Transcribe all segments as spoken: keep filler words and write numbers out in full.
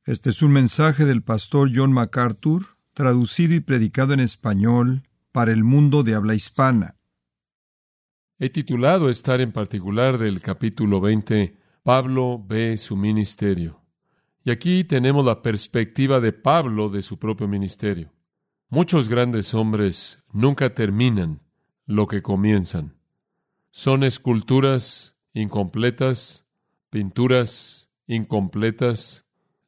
Este es un mensaje del pastor John MacArthur, traducido y predicado en español para el mundo de habla hispana. He titulado esta área en particular del capítulo veinte, Pablo ve su ministerio. Y aquí tenemos la perspectiva de Pablo de su propio ministerio. Muchos grandes hombres nunca terminan lo que comienzan. Son esculturas incompletas, pinturas incompletas,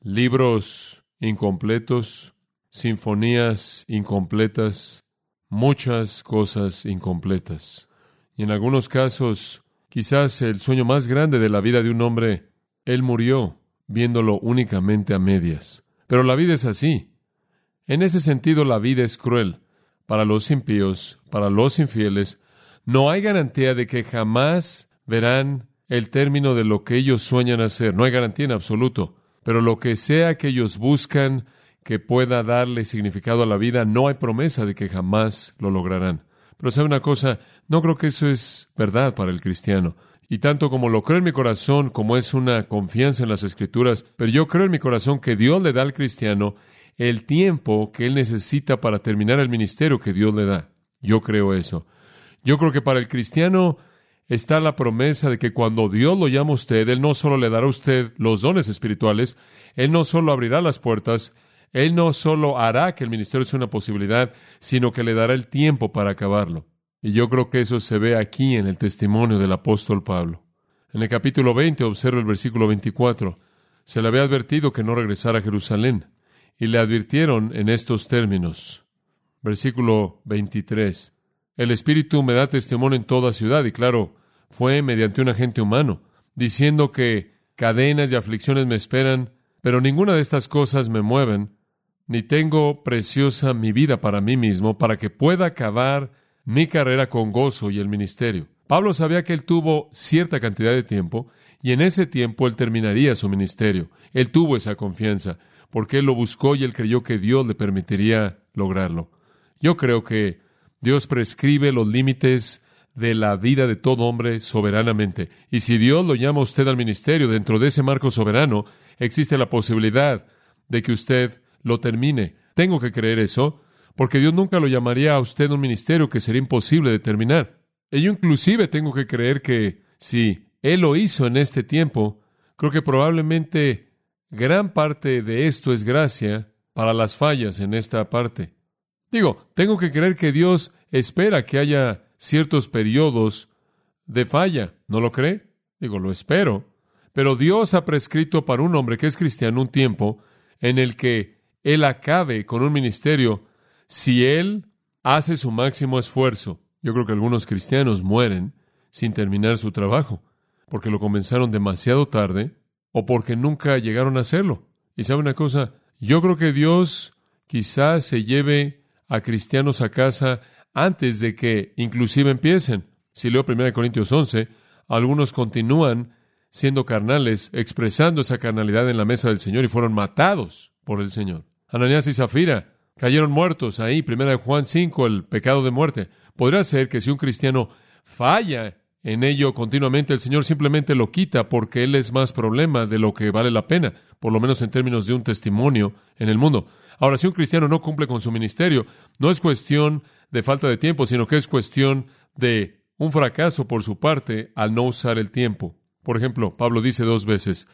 libros incompletos, sinfonías incompletas, muchas cosas incompletas. Y en algunos casos, quizás el sueño más grande de la vida de un hombre, él murió viéndolo únicamente a medias. Pero la vida es así. En ese sentido, la vida es cruel. Para los impíos, para los infieles, no hay garantía de que jamás verán el término de lo que ellos sueñan hacer. No hay garantía en absoluto. Pero lo que sea que ellos buscan que pueda darle significado a la vida, no hay promesa de que jamás lo lograrán. Pero ¿sabe una cosa? No creo que eso es verdad para el cristiano. Y tanto como lo creo en mi corazón, como es una confianza en las Escrituras, pero yo creo en mi corazón que Dios le da al cristiano el tiempo que él necesita para terminar el ministerio que Dios le da. Yo creo eso. Yo creo que para el cristiano está la promesa de que cuando Dios lo llama a usted, Él no solo le dará a usted los dones espirituales, Él no solo abrirá las puertas, Él no solo hará que el ministerio sea una posibilidad, sino que le dará el tiempo para acabarlo. Y yo creo que eso se ve aquí en el testimonio del apóstol Pablo. En el capítulo veinte, observa el versículo veinticuatro. Se le había advertido que no regresara a Jerusalén, y le advirtieron en estos términos. Versículo veintitrés. El Espíritu me da testimonio en toda ciudad, y claro, fue mediante un agente humano, diciendo que cadenas y aflicciones me esperan, pero ninguna de estas cosas me mueven, ni tengo preciosa mi vida para mí mismo, para que pueda acabar mi carrera con gozo y el ministerio. Pablo sabía que él tuvo cierta cantidad de tiempo, y en ese tiempo él terminaría su ministerio. Él tuvo esa confianza, porque él lo buscó y él creyó que Dios le permitiría lograrlo. Yo creo que Dios prescribe los límites de la vida de todo hombre soberanamente. Y si Dios lo llama a usted al ministerio dentro de ese marco soberano, existe la posibilidad de que usted lo termine. Tengo que creer eso, porque Dios nunca lo llamaría a usted a un ministerio que sería imposible de terminar. Y yo inclusive tengo que creer que si Él lo hizo en este tiempo, creo que probablemente gran parte de esto es gracia para las fallas en esta parte. Digo, tengo que creer que Dios espera que haya ciertos periodos de falla. ¿No lo cree? Digo, lo espero. Pero Dios ha prescrito para un hombre que es cristiano un tiempo en el que él acabe con un ministerio si él hace su máximo esfuerzo. Yo creo que algunos cristianos mueren sin terminar su trabajo, porque lo comenzaron demasiado tarde o porque nunca llegaron a hacerlo. Y ¿sabe una cosa? Yo creo que Dios quizás se lleve a cristianos a casa antes de que inclusive empiecen. Si leo primera Corintios once, algunos continúan siendo carnales, expresando esa carnalidad en la mesa del Señor y fueron matados por el Señor. Ananías y Zafira cayeron muertos ahí, primera Juan cinco, el pecado de muerte. Podría ser que si un cristiano falla en ello continuamente, el Señor simplemente lo quita porque Él es más problema de lo que vale la pena, por lo menos en términos de un testimonio en el mundo. Ahora, si un cristiano no cumple con su ministerio, no es cuestión de falta de tiempo, sino que es cuestión de un fracaso por su parte al no usar el tiempo. Por ejemplo, Pablo dice dos veces,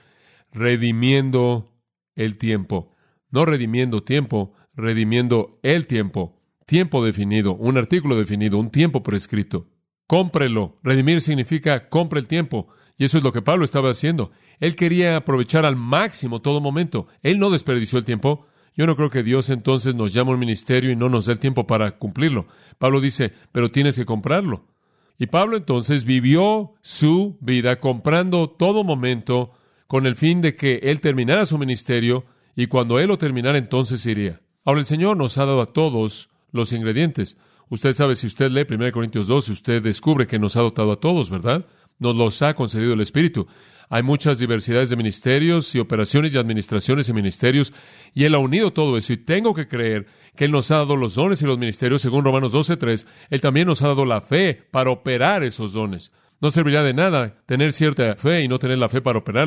redimiendo el tiempo. No redimiendo tiempo, redimiendo el tiempo. Tiempo definido, un artículo definido, un tiempo prescrito. Cómprelo. Redimir significa compre el tiempo. Y eso es lo que Pablo estaba haciendo. Él quería aprovechar al máximo todo momento. Él no desperdició el tiempo. Yo no creo que Dios entonces nos llame a un ministerio y no nos dé el tiempo para cumplirlo. Pablo dice, pero tienes que comprarlo. Y Pablo entonces vivió su vida comprando todo momento con el fin de que él terminara su ministerio y cuando él lo terminara entonces iría. Ahora el Señor nos ha dado a todos los ingredientes. Usted sabe, si usted lee primera Corintios doce, usted descubre que nos ha dotado a todos, ¿verdad? Nos los ha concedido el Espíritu. Hay muchas diversidades de ministerios y operaciones y administraciones y ministerios, y Él ha unido todo eso. Y tengo que creer que Él nos ha dado los dones y los ministerios, según Romanos doce tres. Él también nos ha dado la fe para operar esos dones. No servirá de nada tener cierta fe y no tener la fe para operarlo.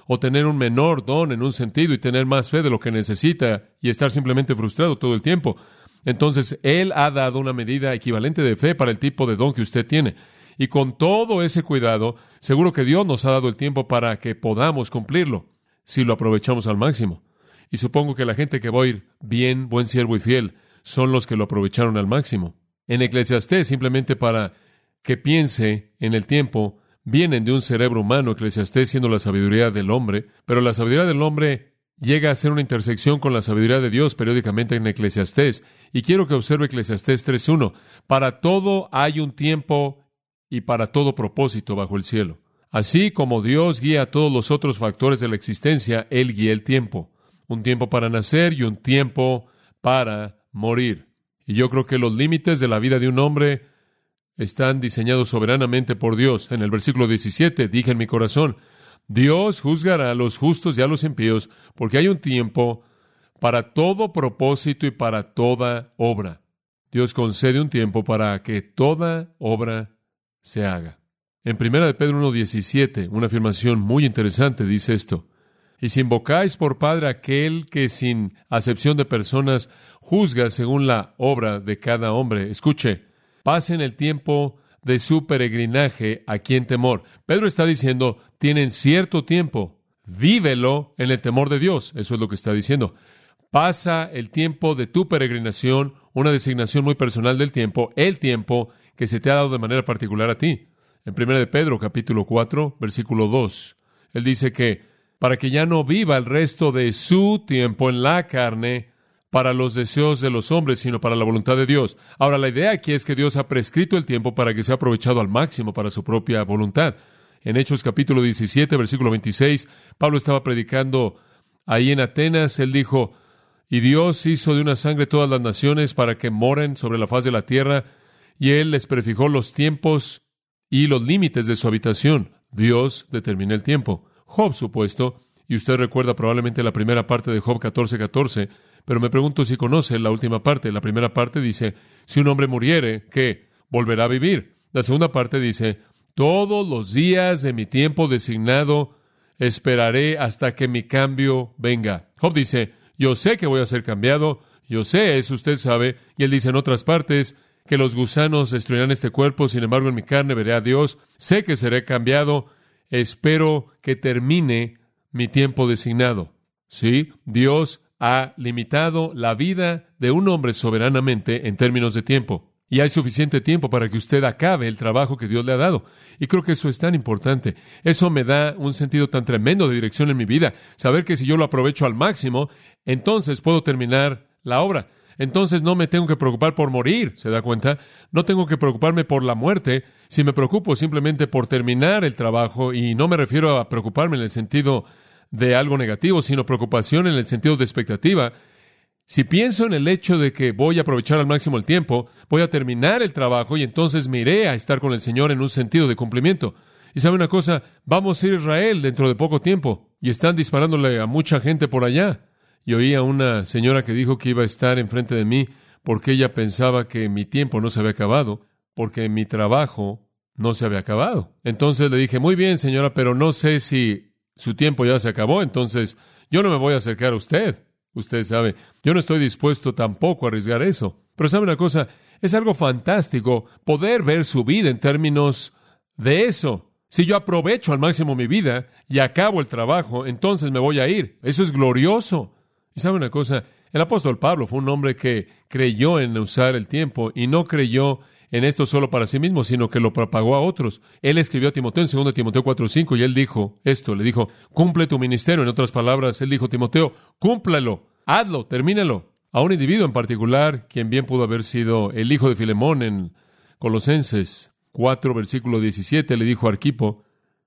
o tener un menor don en un sentido y tener más fe de lo que necesita y estar simplemente frustrado todo el tiempo. Entonces, Él ha dado una medida equivalente de fe para el tipo de don que usted tiene. Y con todo ese cuidado, seguro que Dios nos ha dado el tiempo para que podamos cumplirlo, si lo aprovechamos al máximo. Y supongo que la gente que va a ir bien, buen siervo y fiel, son los que lo aprovecharon al máximo. En Eclesiastés, simplemente para que piense en el tiempo, vienen de un cerebro humano, Eclesiastés siendo la sabiduría del hombre, pero la sabiduría del hombre llega a ser una intersección con la sabiduría de Dios periódicamente en Eclesiastés. Y quiero que observe Eclesiastés tres uno. Para todo hay un tiempo y para todo propósito bajo el cielo. Así como Dios guía a todos los otros factores de la existencia, Él guía el tiempo. Un tiempo para nacer y un tiempo para morir. Y yo creo que los límites de la vida de un hombre están diseñados soberanamente por Dios. En el versículo diecisiete, dije en mi corazón, Dios juzgará a los justos y a los impíos, porque hay un tiempo para todo propósito y para toda obra. Dios concede un tiempo para que toda obra se haga. En primera de Pedro uno diecisiete, una afirmación muy interesante dice esto: y si invocáis por Padre aquel que sin acepción de personas juzga según la obra de cada hombre, escuche, pasen el tiempo de su peregrinaje aquí en temor. Pedro está diciendo, tienen cierto tiempo, vívelo en el temor de Dios. Eso es lo que está diciendo. Pasa el tiempo de tu peregrinación, una designación muy personal del tiempo, el tiempo que se te ha dado de manera particular a ti. En primera de Pedro, capítulo cuatro, versículo dos, él dice que para que ya no viva el resto de su tiempo en la carne para los deseos de los hombres, sino para la voluntad de Dios. Ahora, la idea aquí es que Dios ha prescrito el tiempo para que sea aprovechado al máximo para su propia voluntad. En Hechos capítulo diecisiete, versículo veintiséis, Pablo estaba predicando ahí en Atenas. Él dijo, y Dios hizo de una sangre todas las naciones para que moren sobre la faz de la tierra, y Él les prefijó los tiempos y los límites de su habitación. Dios determinó el tiempo. Job, supuesto, y usted recuerda probablemente la primera parte de Job catorce catorce, pero me pregunto si conoce la última parte. La primera parte dice, si un hombre muriere, ¿qué? Volverá a vivir. La segunda parte dice, todos los días de mi tiempo designado esperaré hasta que mi cambio venga. Job dice, yo sé que voy a ser cambiado, yo sé, eso usted sabe, y él dice en otras partes, que los gusanos destruirán este cuerpo, sin embargo en mi carne veré a Dios, sé que seré cambiado, espero que termine mi tiempo designado. Sí, Dios ha limitado la vida de un hombre soberanamente en términos de tiempo. Y hay suficiente tiempo para que usted acabe el trabajo que Dios le ha dado. Y creo que eso es tan importante. Eso me da un sentido tan tremendo de dirección en mi vida. Saber que si yo lo aprovecho al máximo, entonces puedo terminar la obra. Entonces no me tengo que preocupar por morir, ¿se da cuenta? No tengo que preocuparme por la muerte. Si me preocupo simplemente por terminar el trabajo, y no me refiero a preocuparme en el sentido de algo negativo, sino preocupación en el sentido de expectativa. Si pienso en el hecho de que voy a aprovechar al máximo el tiempo, voy a terminar el trabajo y entonces me iré a estar con el Señor en un sentido de cumplimiento. Y sabe una cosa, vamos a ir a Israel dentro de poco tiempo y están disparándole a mucha gente por allá. Y oí a una señora que dijo que iba a estar enfrente de mí porque ella pensaba que mi tiempo no se había acabado, porque mi trabajo no se había acabado. Entonces le dije, muy bien, señora, pero no sé si su tiempo ya se acabó, entonces yo no me voy a acercar a usted. Usted sabe, yo no estoy dispuesto tampoco a arriesgar eso. Pero sabe una cosa, es algo fantástico poder ver su vida en términos de eso. Si yo aprovecho al máximo mi vida y acabo el trabajo, entonces me voy a ir. Eso es glorioso. Y sabe una cosa, el apóstol Pablo fue un hombre que creyó en usar el tiempo y no creyó en esto solo para sí mismo, sino que lo propagó a otros. Él escribió a Timoteo en segunda Timoteo cuatro cinco y él dijo esto, le dijo, cumple tu ministerio. En otras palabras, él dijo, Timoteo, cúmplalo, hazlo, termínalo. A un individuo en particular, quien bien pudo haber sido el hijo de Filemón en Colosenses cuatro, versículo diecisiete, le dijo a Arquipo,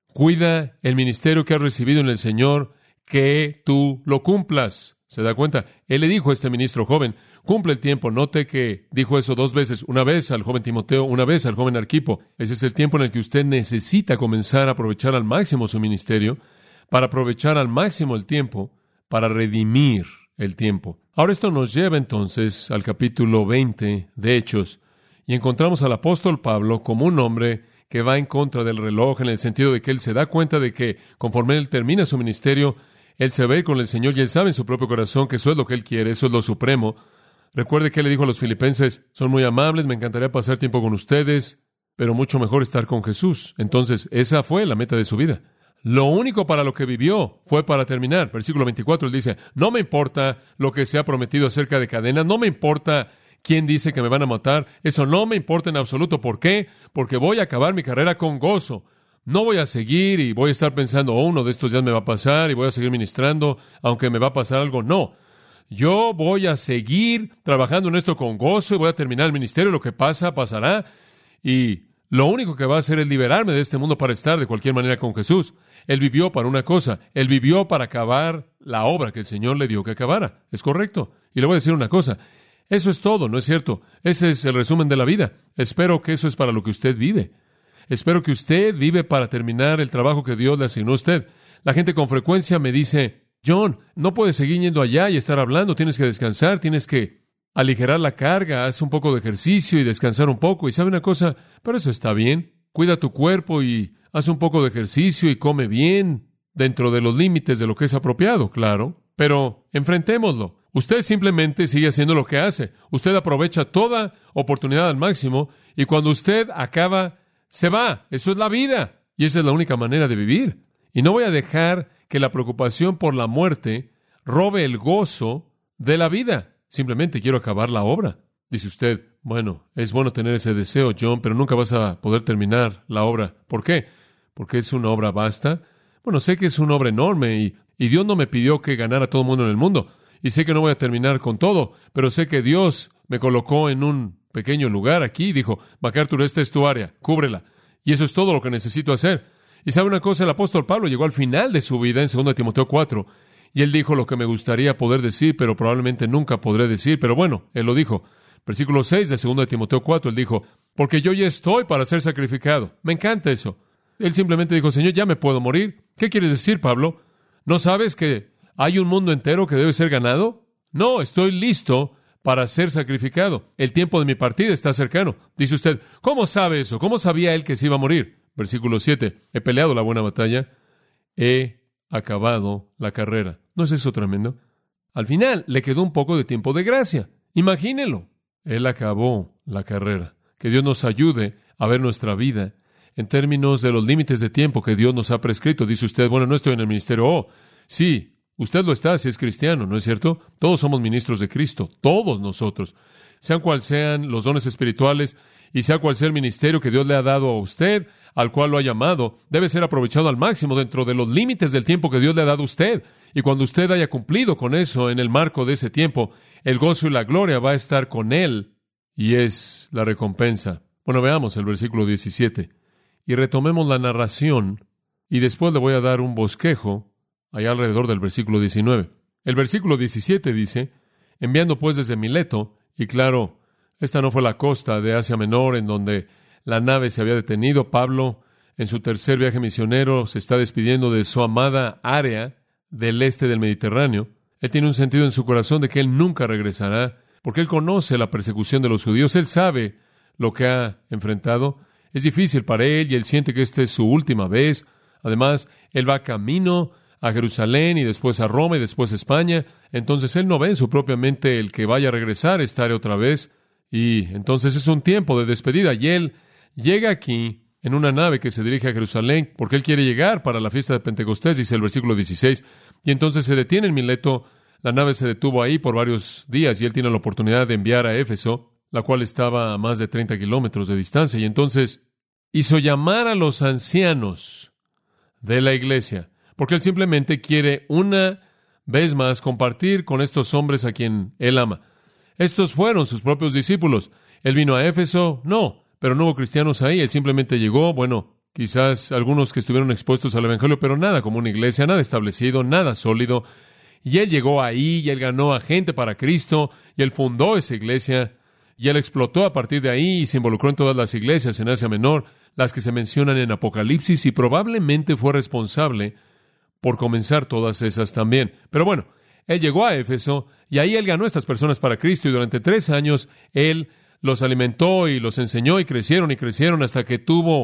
cuida el ministerio que has recibido en el Señor, que tú lo cumplas. ¿Se da cuenta? Él le dijo a este ministro joven, cumple el tiempo. Note que dijo eso dos veces, una vez al joven Timoteo, una vez al joven Arquipo. Ese es el tiempo en el que usted necesita comenzar a aprovechar al máximo su ministerio, para aprovechar al máximo el tiempo, para redimir el tiempo. Ahora esto nos lleva entonces al capítulo veinte de Hechos, y encontramos al apóstol Pablo como un hombre que va en contra del reloj, en el sentido de que él se da cuenta de que conforme él termina su ministerio, él se ve con el Señor y él sabe en su propio corazón que eso es lo que él quiere, eso es lo supremo. Recuerde que él le dijo a los filipenses, son muy amables, me encantaría pasar tiempo con ustedes, pero mucho mejor estar con Jesús. Entonces, esa fue la meta de su vida. Lo único para lo que vivió fue para terminar. Versículo veinticuatro, él dice, no me importa lo que se ha prometido acerca de cadenas, no me importa quién dice que me van a matar, eso no me importa en absoluto. ¿Por qué? Porque voy a acabar mi carrera con gozo. No voy a seguir y voy a estar pensando, oh, uno de estos días me va a pasar y voy a seguir ministrando, aunque me va a pasar algo. No. Yo voy a seguir trabajando en esto con gozo y voy a terminar el ministerio. Lo que pasa, pasará. Y lo único que va a hacer es liberarme de este mundo para estar de cualquier manera con Jesús. Él vivió para una cosa. Él vivió para acabar la obra que el Señor le dio que acabara. Es correcto. Y le voy a decir una cosa. Eso es todo, ¿no es cierto? Ese es el resumen de la vida. Espero que eso es para lo que usted vive. Espero que usted vive para terminar el trabajo que Dios le asignó a usted. La gente con frecuencia me dice, John, no puedes seguir yendo allá y estar hablando, tienes que descansar, tienes que aligerar la carga, haz un poco de ejercicio y descansar un poco. Y sabe una cosa, pero eso está bien. Cuida tu cuerpo y haz un poco de ejercicio y come bien dentro de los límites de lo que es apropiado, claro. Pero enfrentémoslo. Usted simplemente sigue haciendo lo que hace. Usted aprovecha toda oportunidad al máximo y cuando usted acaba, se va. Eso es la vida. Y esa es la única manera de vivir. Y no voy a dejar que la preocupación por la muerte robe el gozo de la vida. Simplemente quiero acabar la obra. Dice usted, bueno, es bueno tener ese deseo, John, pero nunca vas a poder terminar la obra. ¿Por qué? ¿Porque es una obra vasta? Bueno, sé que es una obra enorme y, y Dios no me pidió que ganara a todo el mundo en el mundo. Y sé que no voy a terminar con todo, pero sé que Dios me colocó en un pequeño lugar aquí y dijo, MacArthur, esta es tu área, cúbrela. Y eso es todo lo que necesito hacer. Y sabe una cosa, el apóstol Pablo llegó al final de su vida en segunda de Timoteo cuatro, y él dijo lo que me gustaría poder decir, pero probablemente nunca podré decir, pero bueno, él lo dijo. Versículo seis de segunda de Timoteo cuatro, él dijo, porque yo ya estoy para ser sacrificado. Me encanta eso. Él simplemente dijo, Señor, ya me puedo morir. ¿Qué quieres decir, Pablo? ¿No sabes que hay un mundo entero que debe ser ganado? No, estoy listo para ser sacrificado. El tiempo de mi partida está cercano. Dice usted, ¿cómo sabe eso? ¿Cómo sabía él que se iba a morir? Versículo siete, he peleado la buena batalla, he acabado la carrera. ¿No es eso tremendo? Al final le quedó un poco de tiempo de gracia. Imagínelo. Él acabó la carrera. Que Dios nos ayude a ver nuestra vida en términos de los límites de tiempo que Dios nos ha prescrito. Dice usted, bueno, no estoy en el ministerio. Oh, sí, usted lo está si es cristiano, ¿no es cierto? Todos somos ministros de Cristo, todos nosotros. Sean cual sean los dones espirituales y sea cual sea el ministerio que Dios le ha dado a usted, al cual lo ha llamado, debe ser aprovechado al máximo dentro de los límites del tiempo que Dios le ha dado a usted. Y cuando usted haya cumplido con eso en el marco de ese tiempo, el gozo y la gloria va a estar con él y es la recompensa. Bueno, veamos el versículo diecisiete y retomemos la narración y después le voy a dar un bosquejo allá alrededor del versículo diecinueve. El versículo diecisiete dice, enviando pues desde Mileto, y claro, esta no fue la costa de Asia Menor en donde la nave se había detenido. Pablo, en su tercer viaje misionero, se está despidiendo de su amada área del este del Mediterráneo. Él tiene un sentido en su corazón de que él nunca regresará, porque él conoce la persecución de los judíos. Él sabe lo que ha enfrentado. Es difícil para él y él siente que esta es su última vez. Además, él va camino a Jerusalén y después a Roma y después a España. Entonces, él no ve en su propia mente el que vaya a regresar, estar otra vez. Y entonces es un tiempo de despedida. Y él llega aquí en una nave que se dirige a Jerusalén porque él quiere llegar para la fiesta de Pentecostés, dice el versículo dieciséis. Y entonces se detiene en Mileto. La nave se detuvo ahí por varios días y él tiene la oportunidad de enviar a Éfeso, la cual estaba a más de treinta kilómetros de distancia. Y entonces hizo llamar a los ancianos de la iglesia, porque él simplemente quiere una vez más compartir con estos hombres a quien él ama. Estos fueron sus propios discípulos. ¿Él vino a Éfeso? No, pero no hubo cristianos ahí. Él simplemente llegó, bueno, quizás algunos que estuvieron expuestos al evangelio, pero nada como una iglesia, nada establecido, nada sólido. Y él llegó ahí, y él ganó a gente para Cristo, y él fundó esa iglesia, y él explotó a partir de ahí, y se involucró en todas las iglesias en Asia Menor, las que se mencionan en Apocalipsis, y probablemente fue responsable por comenzar todas esas también. Pero bueno, él llegó a Éfeso, y ahí él ganó a estas personas para Cristo, y durante tres años él los alimentó y los enseñó, y crecieron y crecieron hasta que tuvo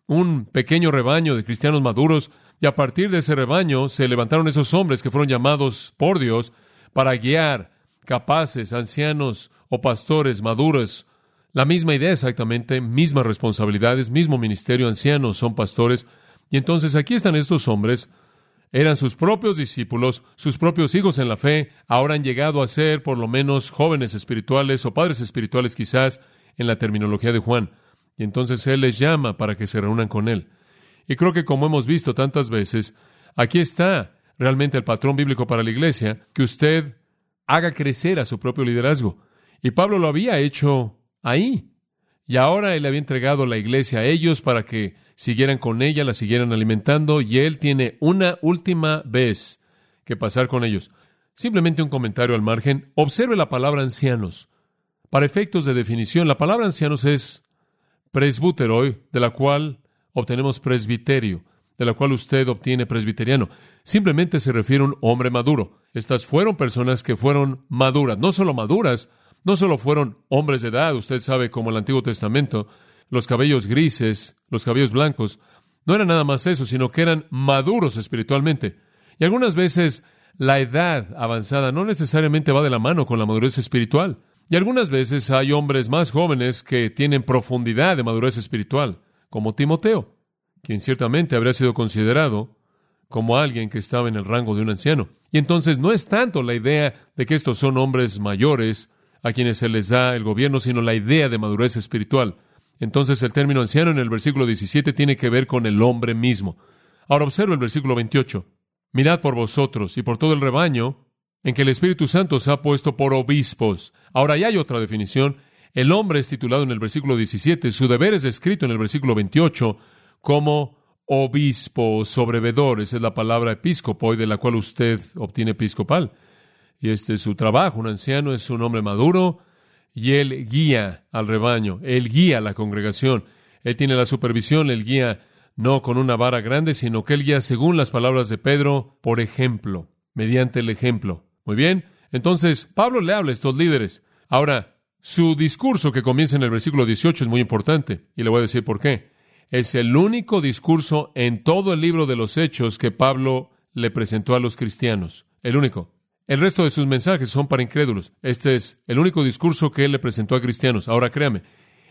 un pequeño rebaño de cristianos maduros, y a partir de ese rebaño se levantaron esos hombres que fueron llamados por Dios para guiar, capaces, ancianos o pastores maduros. La misma idea exactamente, mismas responsabilidades, mismo ministerio, ancianos son pastores. Y entonces aquí están estos hombres, eran sus propios discípulos, sus propios hijos en la fe, ahora han llegado a ser por lo menos jóvenes espirituales o padres espirituales quizás en la terminología de Juan. Y entonces Él les llama para que se reúnan con Él. Y creo que como hemos visto tantas veces, aquí está realmente el patrón bíblico para la iglesia, que usted haga crecer a su propio liderazgo. Y Pablo lo había hecho ahí. Y ahora Él había entregado la iglesia a ellos para que siguieran con ella, la siguieran alimentando, y Él tiene una última vez que pasar con ellos. Simplemente un comentario al margen. Observe la palabra ancianos. Para efectos de definición, la palabra ancianos es presbúteroi, de la cual obtenemos presbiterio, de la cual usted obtiene presbiteriano. Simplemente se refiere a un hombre maduro. Estas fueron personas que fueron maduras, no solo maduras, no solo fueron hombres de edad, usted sabe, como el Antiguo Testamento, los cabellos grises, los cabellos blancos, no era nada más eso, sino que eran maduros espiritualmente. Y algunas veces la edad avanzada no necesariamente va de la mano con la madurez espiritual. Y algunas veces hay hombres más jóvenes que tienen profundidad de madurez espiritual, como Timoteo, quien ciertamente habría sido considerado como alguien que estaba en el rango de un anciano. Y entonces no es tanto la idea de que estos son hombres mayores a quienes se les da el gobierno, sino la idea de madurez espiritual. Entonces el término anciano en el versículo diecisiete tiene que ver con el hombre mismo. Ahora observa el versículo veintiocho. Mirad por vosotros y por todo el rebaño en que el Espíritu Santo os ha puesto por obispos. Ahora ya hay otra definición. El hombre es titulado en el versículo diecisiete, su deber es descrito en el versículo veintiocho como obispo o sobrevedor. Esa es la palabra episcopoi, de la cual usted obtiene episcopal. Y este es su trabajo. Un anciano es un hombre maduro y él guía al rebaño, él guía a la congregación. Él tiene la supervisión, él guía no con una vara grande, sino que él guía, según las palabras de Pedro, por ejemplo, mediante el ejemplo. Muy bien, entonces Pablo le habla a estos líderes. Ahora, su discurso que comienza en el versículo dieciocho es muy importante, y le voy a decir por qué. Es el único discurso en todo el libro de los Hechos que Pablo le presentó a los cristianos. El único. El resto de sus mensajes son para incrédulos. Este es el único discurso que él le presentó a cristianos. Ahora créame,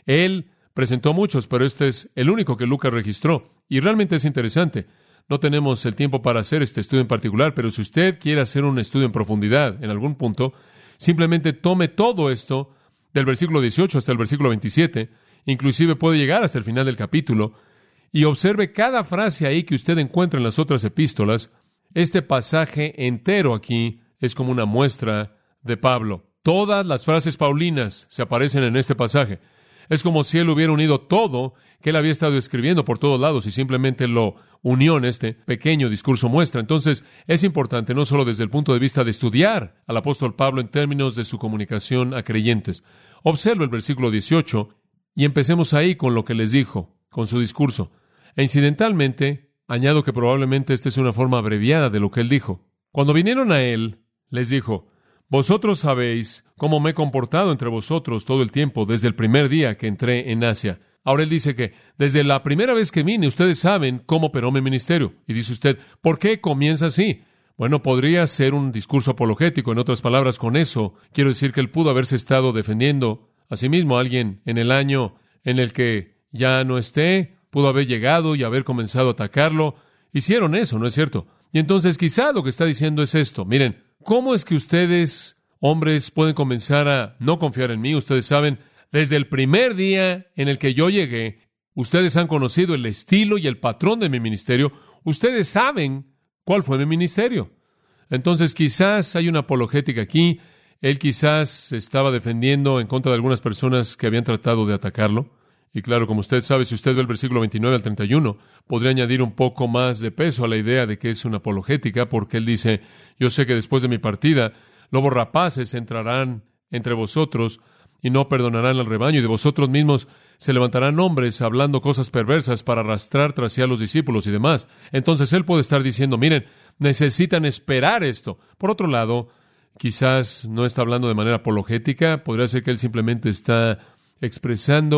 él presentó muchos, pero este es el único que Lucas registró. Y realmente es interesante. No tenemos el tiempo para hacer este estudio en particular, pero si usted quiere hacer un estudio en profundidad en algún punto, simplemente tome todo esto del versículo dieciocho hasta el versículo veintisiete, inclusive puede llegar hasta el final del capítulo, y observe cada frase ahí que usted encuentra en las otras epístolas. Este pasaje entero aquí es como una muestra de Pablo. Todas las frases paulinas se aparecen en este pasaje. Es como si él hubiera unido todo que él había estado escribiendo por todos lados y simplemente lo unió en este pequeño discurso muestra. Entonces, es importante no solo desde el punto de vista de estudiar al apóstol Pablo en términos de su comunicación a creyentes. Observa el versículo dieciocho y empecemos ahí con lo que les dijo, con su discurso. E incidentalmente, añado que probablemente esta es una forma abreviada de lo que él dijo. Cuando vinieron a él, les dijo: vosotros sabéis cómo me he comportado entre vosotros todo el tiempo, desde el primer día que entré en Asia. Ahora él dice que desde la primera vez que vine, ustedes saben cómo operó mi ministerio. Y dice usted, ¿por qué comienza así? Bueno, podría ser un discurso apologético. En otras palabras, con eso quiero decir que él pudo haberse estado defendiendo a sí mismo. Alguien en el año en el que ya no esté, pudo haber llegado y haber comenzado a atacarlo. Hicieron eso, ¿no es cierto? Y entonces quizá lo que está diciendo es esto. Miren, ¿cómo es que ustedes, hombres, pueden comenzar a no confiar en mí? Ustedes saben, desde el primer día en el que yo llegué, ustedes han conocido el estilo y el patrón de mi ministerio. Ustedes saben cuál fue mi ministerio. Entonces quizás hay una apologética aquí. Él quizás se estaba defendiendo en contra de algunas personas que habían tratado de atacarlo. Y claro, como usted sabe, si usted ve el versículo veintinueve al treinta y uno, podría añadir un poco más de peso a la idea de que es una apologética, porque él dice: yo sé que después de mi partida, lobos rapaces entrarán entre vosotros y no perdonarán al rebaño, y de vosotros mismos se levantarán hombres hablando cosas perversas para arrastrar tras sí a los discípulos y demás. Entonces él puede estar diciendo: miren, necesitan esperar esto. Por otro lado, quizás no está hablando de manera apologética. Podría ser que él simplemente está expresando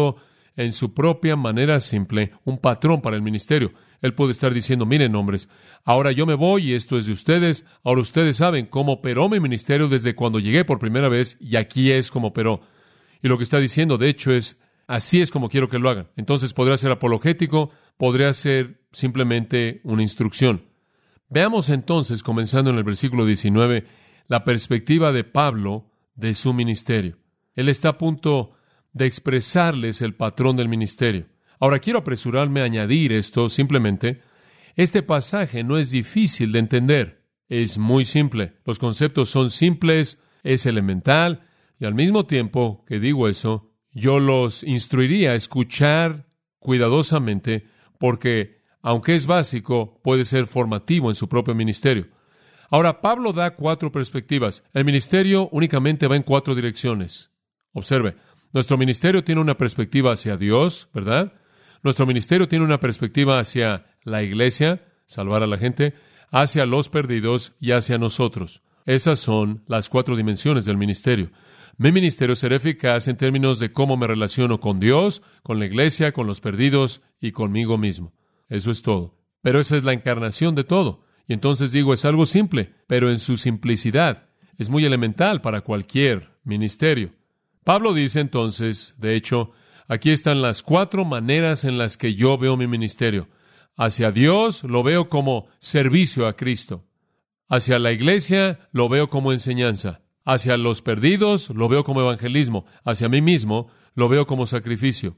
en su propia manera simple, un patrón para el ministerio. Él puede estar diciendo, miren, hombres, ahora yo me voy y esto es de ustedes. Ahora ustedes saben cómo operó mi ministerio desde cuando llegué por primera vez y aquí es como operó. Y lo que está diciendo, de hecho, es, así es como quiero que lo hagan. Entonces podría ser apologético, podría ser simplemente una instrucción. Veamos entonces, comenzando en el versículo diecinueve, la perspectiva de Pablo de su ministerio. Él está a punto de expresarles el patrón del ministerio. Ahora quiero apresurarme a añadir esto simplemente. Este pasaje no es difícil de entender. Es muy simple. Los conceptos son simples, es elemental, y al mismo tiempo que digo eso, yo los instruiría a escuchar cuidadosamente, porque aunque es básico, puede ser formativo en su propio ministerio. Ahora, Pablo da cuatro perspectivas. El ministerio únicamente va en cuatro direcciones. Observe, nuestro ministerio tiene una perspectiva hacia Dios, ¿verdad? Nuestro ministerio tiene una perspectiva hacia la iglesia, salvar a la gente, hacia los perdidos y hacia nosotros. Esas son las cuatro dimensiones del ministerio. Mi ministerio será eficaz en términos de cómo me relaciono con Dios, con la iglesia, con los perdidos y conmigo mismo. Eso es todo. Pero esa es la encarnación de todo. Y entonces digo, es algo simple, pero en su simplicidad es muy elemental para cualquier ministerio. Pablo dice entonces, de hecho, aquí están las cuatro maneras en las que yo veo mi ministerio. Hacia Dios lo veo como servicio a Cristo. Hacia la iglesia lo veo como enseñanza. Hacia los perdidos lo veo como evangelismo. Hacia mí mismo lo veo como sacrificio.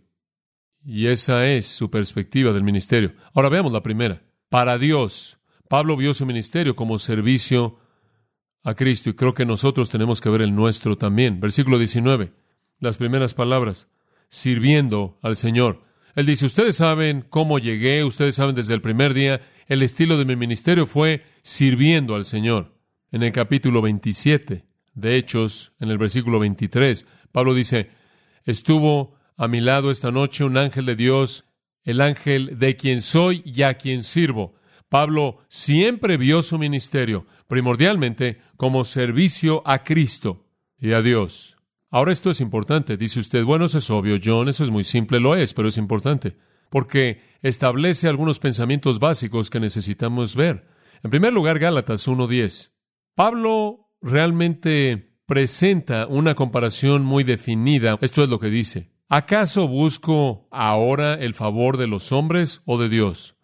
Y esa es su perspectiva del ministerio. Ahora veamos la primera. Para Dios, Pablo vio su ministerio como servicio a Cristo, y creo que nosotros tenemos que ver el nuestro también. Versículo diecinueve, las primeras palabras, sirviendo al Señor. Él dice, ustedes saben cómo llegué, ustedes saben desde el primer día, el estilo de mi ministerio fue sirviendo al Señor. En el capítulo veintisiete de Hechos, en el versículo veintitrés, Pablo dice, estuvo a mi lado esta noche un ángel de Dios, el ángel de quien soy y a quien sirvo. Pablo siempre vio su ministerio, primordialmente, como servicio a Cristo y a Dios. Ahora esto es importante. Dice usted, bueno, eso es obvio, John, eso es muy simple, lo es, pero es importante, porque establece algunos pensamientos básicos que necesitamos ver. En primer lugar, Gálatas uno diez. Pablo realmente presenta una comparación muy definida. Esto es lo que dice. ¿Acaso busco ahora el favor de los hombres o de Dios?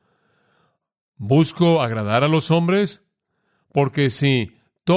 ¿Busco agradar a los hombres? Porque si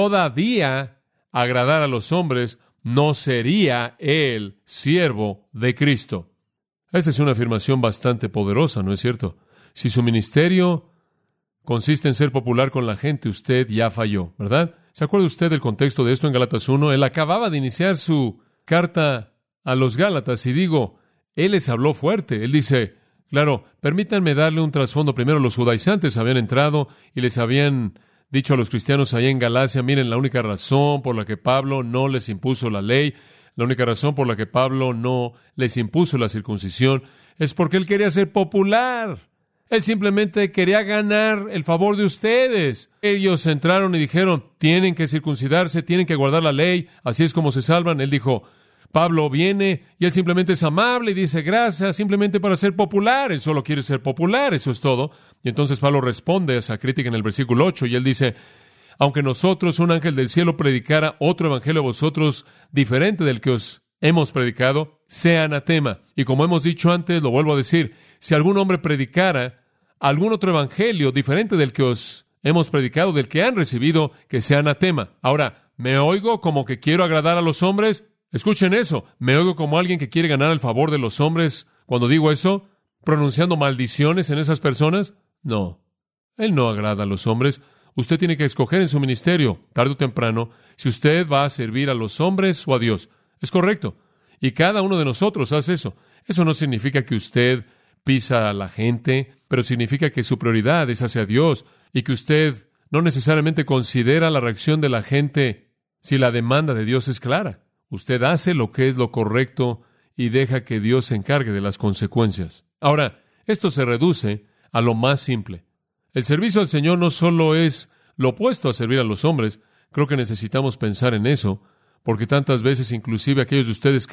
todavía agradar a los hombres, no sería él siervo de Cristo. Esa es una afirmación bastante poderosa, ¿no es cierto? Si su ministerio consiste en ser popular con la gente, usted ya falló, ¿verdad? ¿Se acuerda usted del contexto de esto en Gálatas uno? Él acababa de iniciar su carta a los Gálatas y digo, él les habló fuerte. Él dice, claro, permítanme darle un trasfondo. Primero, los judaizantes habían entrado y les habían dicho a los cristianos allá en Galacia, miren, la única razón por la que Pablo no les impuso la ley, la única razón por la que Pablo no les impuso la circuncisión, es porque él quería ser popular. Él simplemente quería ganar el favor de ustedes. Ellos entraron y dijeron, tienen que circuncidarse, tienen que guardar la ley, así es como se salvan. Él dijo, Pablo viene y él simplemente es amable y dice gracias simplemente para ser popular. Él solo quiere ser popular, eso es todo. Y entonces Pablo responde a esa crítica en el versículo ocho y él dice, aunque nosotros, un ángel del cielo, predicara otro evangelio a vosotros diferente del que os hemos predicado, sea anatema. Y como hemos dicho antes, lo vuelvo a decir, si algún hombre predicara algún otro evangelio diferente del que os hemos predicado, del que han recibido, que sea anatema. Ahora, ¿me oigo como que quiero agradar a los hombres? Escuchen eso. ¿Me oigo como alguien que quiere ganar el favor de los hombres cuando digo eso? ¿Pronunciando maldiciones en esas personas? No. Él no agrada a los hombres. Usted tiene que escoger en su ministerio, tarde o temprano, si usted va a servir a los hombres o a Dios. Es correcto. Y cada uno de nosotros hace eso. Eso no significa que usted pisa a la gente, pero significa que su prioridad es hacia Dios y que usted no necesariamente considera la reacción de la gente si la demanda de Dios es clara. Usted hace lo que es lo correcto y deja que Dios se encargue de las consecuencias. Ahora, esto se reduce a lo más simple. El servicio al Señor no solo es lo opuesto a servir a los hombres. Creo que necesitamos pensar en eso, porque tantas veces, inclusive aquellos de ustedes que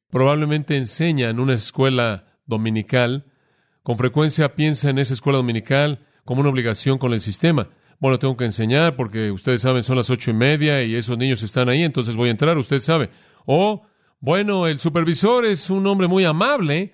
probablemente enseña en una escuela dominical. Con frecuencia piensa en esa escuela dominical como una obligación con el sistema. Bueno, tengo que enseñar porque ustedes saben, son las ocho y media y esos niños están ahí, entonces voy a entrar, usted sabe. O, bueno, el supervisor es un hombre muy amable,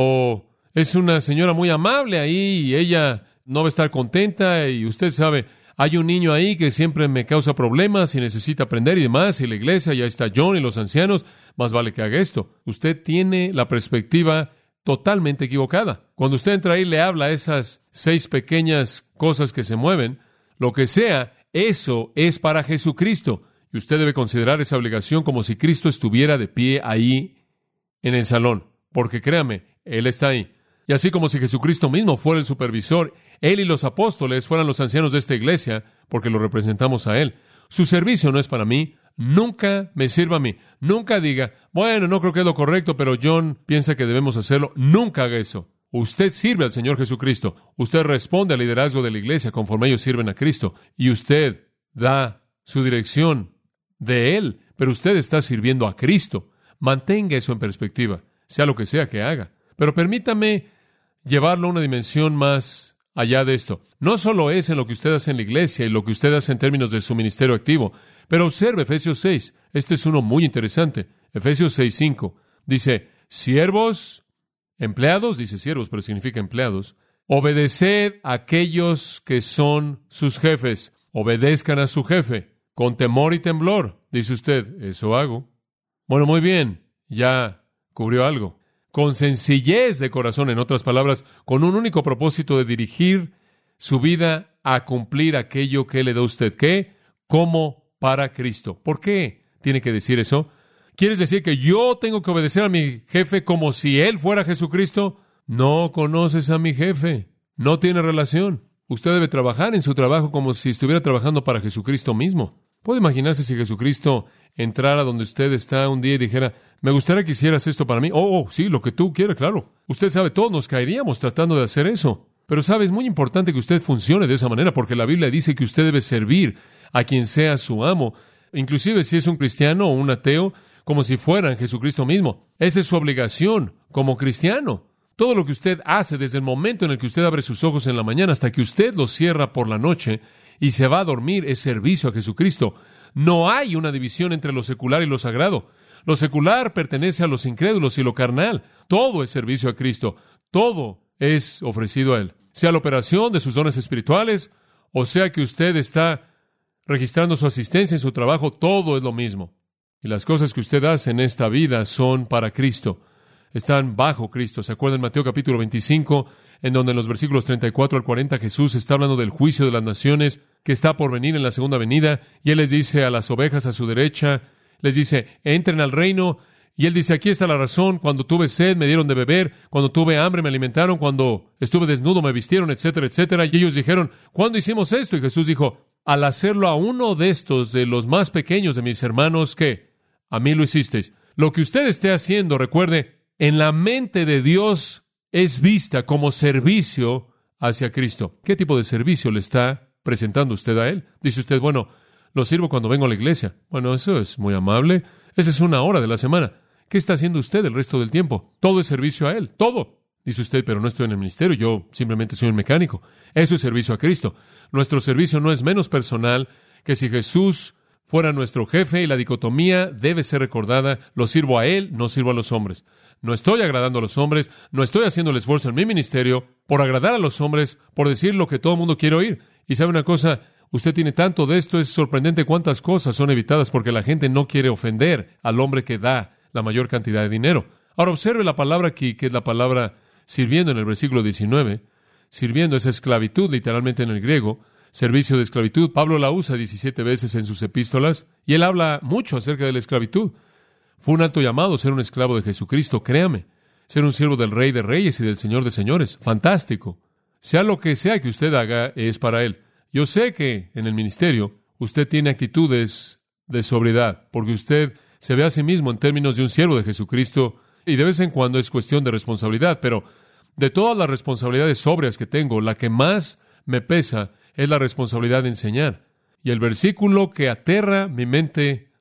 o es una señora muy amable ahí y ella no va a estar contenta y usted sabe, hay un niño ahí que siempre me causa problemas y necesita aprender y demás, y la iglesia, ya está John y los ancianos, más vale que haga esto. Usted tiene la perspectiva totalmente equivocada. Cuando usted entra ahí y le habla a esas seis pequeñas cosas que se mueven, lo que sea, eso es para Jesucristo. Y usted debe considerar esa obligación como si Cristo estuviera de pie ahí en el salón. Porque créame, Él está ahí. Y así como si Jesucristo mismo fuera el supervisor, Él y los apóstoles fueran los ancianos de esta iglesia, porque lo representamos a Él. Su servicio no es para mí. Nunca me sirva a mí. Nunca diga, bueno, no creo que es lo correcto, pero John piensa que debemos hacerlo. Nunca haga eso. Usted sirve al Señor Jesucristo. Usted responde al liderazgo de la iglesia conforme ellos sirven a Cristo. Y usted da su dirección de Él, pero usted está sirviendo a Cristo. Mantenga eso en perspectiva, sea lo que sea que haga. Pero permítame llevarlo a una dimensión más allá de esto. No solo es en lo que usted hace en la iglesia y lo que usted hace en términos de su ministerio activo, pero observe Efesios seis. Este es uno muy interesante. Efesios seis cinco. Dice, siervos, empleados, dice siervos, pero significa empleados, obedeced a aquellos que son sus jefes. Obedezcan a su jefe con temor y temblor. Dice usted, eso hago. Bueno, muy bien, ya cubrió algo. Con sencillez de corazón, en otras palabras, con un único propósito de dirigir su vida a cumplir aquello que le da a usted. ¿Qué? Como para Cristo. ¿Por qué tiene que decir eso? ¿Quieres decir que yo tengo que obedecer a mi jefe como si él fuera Jesucristo? No conoces a mi jefe. No tiene relación. Usted debe trabajar en su trabajo como si estuviera trabajando para Jesucristo mismo. ¿Puede imaginarse si Jesucristo entrara donde usted está un día y dijera, me gustaría que hicieras esto para mí? Oh, oh, sí, lo que tú quieras, claro. Usted sabe, todos nos caeríamos tratando de hacer eso. Pero sabe, es muy importante que usted funcione de esa manera, porque la Biblia dice que usted debe servir a quien sea su amo, inclusive si es un cristiano o un ateo, como si fueran Jesucristo mismo. Esa es su obligación como cristiano. Todo lo que usted hace desde el momento en el que usted abre sus ojos en la mañana hasta que usted los cierra por la noche y se va a dormir es servicio a Jesucristo. No hay una división entre lo secular y lo sagrado. Lo secular pertenece a los incrédulos y lo carnal. Todo es servicio a Cristo. Todo es ofrecido a Él. Sea la operación de sus dones espirituales, o sea que usted está registrando su asistencia en su trabajo, todo es lo mismo. Y las cosas que usted hace en esta vida son para Cristo. Están bajo Cristo. ¿Se acuerdan en Mateo capítulo veinticinco, en donde en los versículos treinta y cuatro al cuarenta Jesús está hablando del juicio de las naciones que está por venir en la segunda venida? Y Él les dice a las ovejas a su derecha, les dice, entren al reino. Y Él dice, aquí está la razón, cuando tuve sed me dieron de beber, cuando tuve hambre me alimentaron, cuando estuve desnudo me vistieron, etcétera, etcétera. Y ellos dijeron, ¿cuándo hicimos esto? Y Jesús dijo, al hacerlo a uno de estos, de los más pequeños de mis hermanos, ¿qué? A mí lo hicisteis. Lo que usted esté haciendo, recuerde, en la mente de Dios es vista como servicio hacia Cristo. ¿Qué tipo de servicio le está presentando usted a Él? Dice usted, bueno, lo sirvo cuando vengo a la iglesia. Bueno, eso es muy amable. Esa es una hora de la semana. ¿Qué está haciendo usted el resto del tiempo? Todo es servicio a Él, todo. Dice usted, pero no estoy en el ministerio, yo simplemente soy un mecánico. Eso es servicio a Cristo. Nuestro servicio no es menos personal que si Jesús fuera nuestro jefe, y la dicotomía debe ser recordada, lo sirvo a Él, no sirvo a los hombres. No estoy agradando a los hombres, no estoy haciendo el esfuerzo en mi ministerio por agradar a los hombres, por decir lo que todo el mundo quiere oír. Y sabe una cosa, usted tiene tanto de esto, es sorprendente cuántas cosas son evitadas porque la gente no quiere ofender al hombre que da la mayor cantidad de dinero. Ahora observe la palabra aquí, que es la palabra sirviendo en el versículo diecinueve. Sirviendo es esclavitud, literalmente en el griego. Servicio de esclavitud. Pablo la usa diecisiete veces en sus epístolas y él habla mucho acerca de la esclavitud. Fue un alto llamado ser un esclavo de Jesucristo, créame. Ser un siervo del Rey de Reyes y del Señor de Señores. Fantástico. Sea lo que sea que usted haga, es para Él. Yo sé que en el ministerio usted tiene actitudes de sobriedad, porque usted se ve a sí mismo en términos de un siervo de Jesucristo y de vez en cuando es cuestión de responsabilidad, pero de todas las responsabilidades sobrias que tengo, la que más me pesa es la responsabilidad de enseñar. Y el versículo que aterra mi mente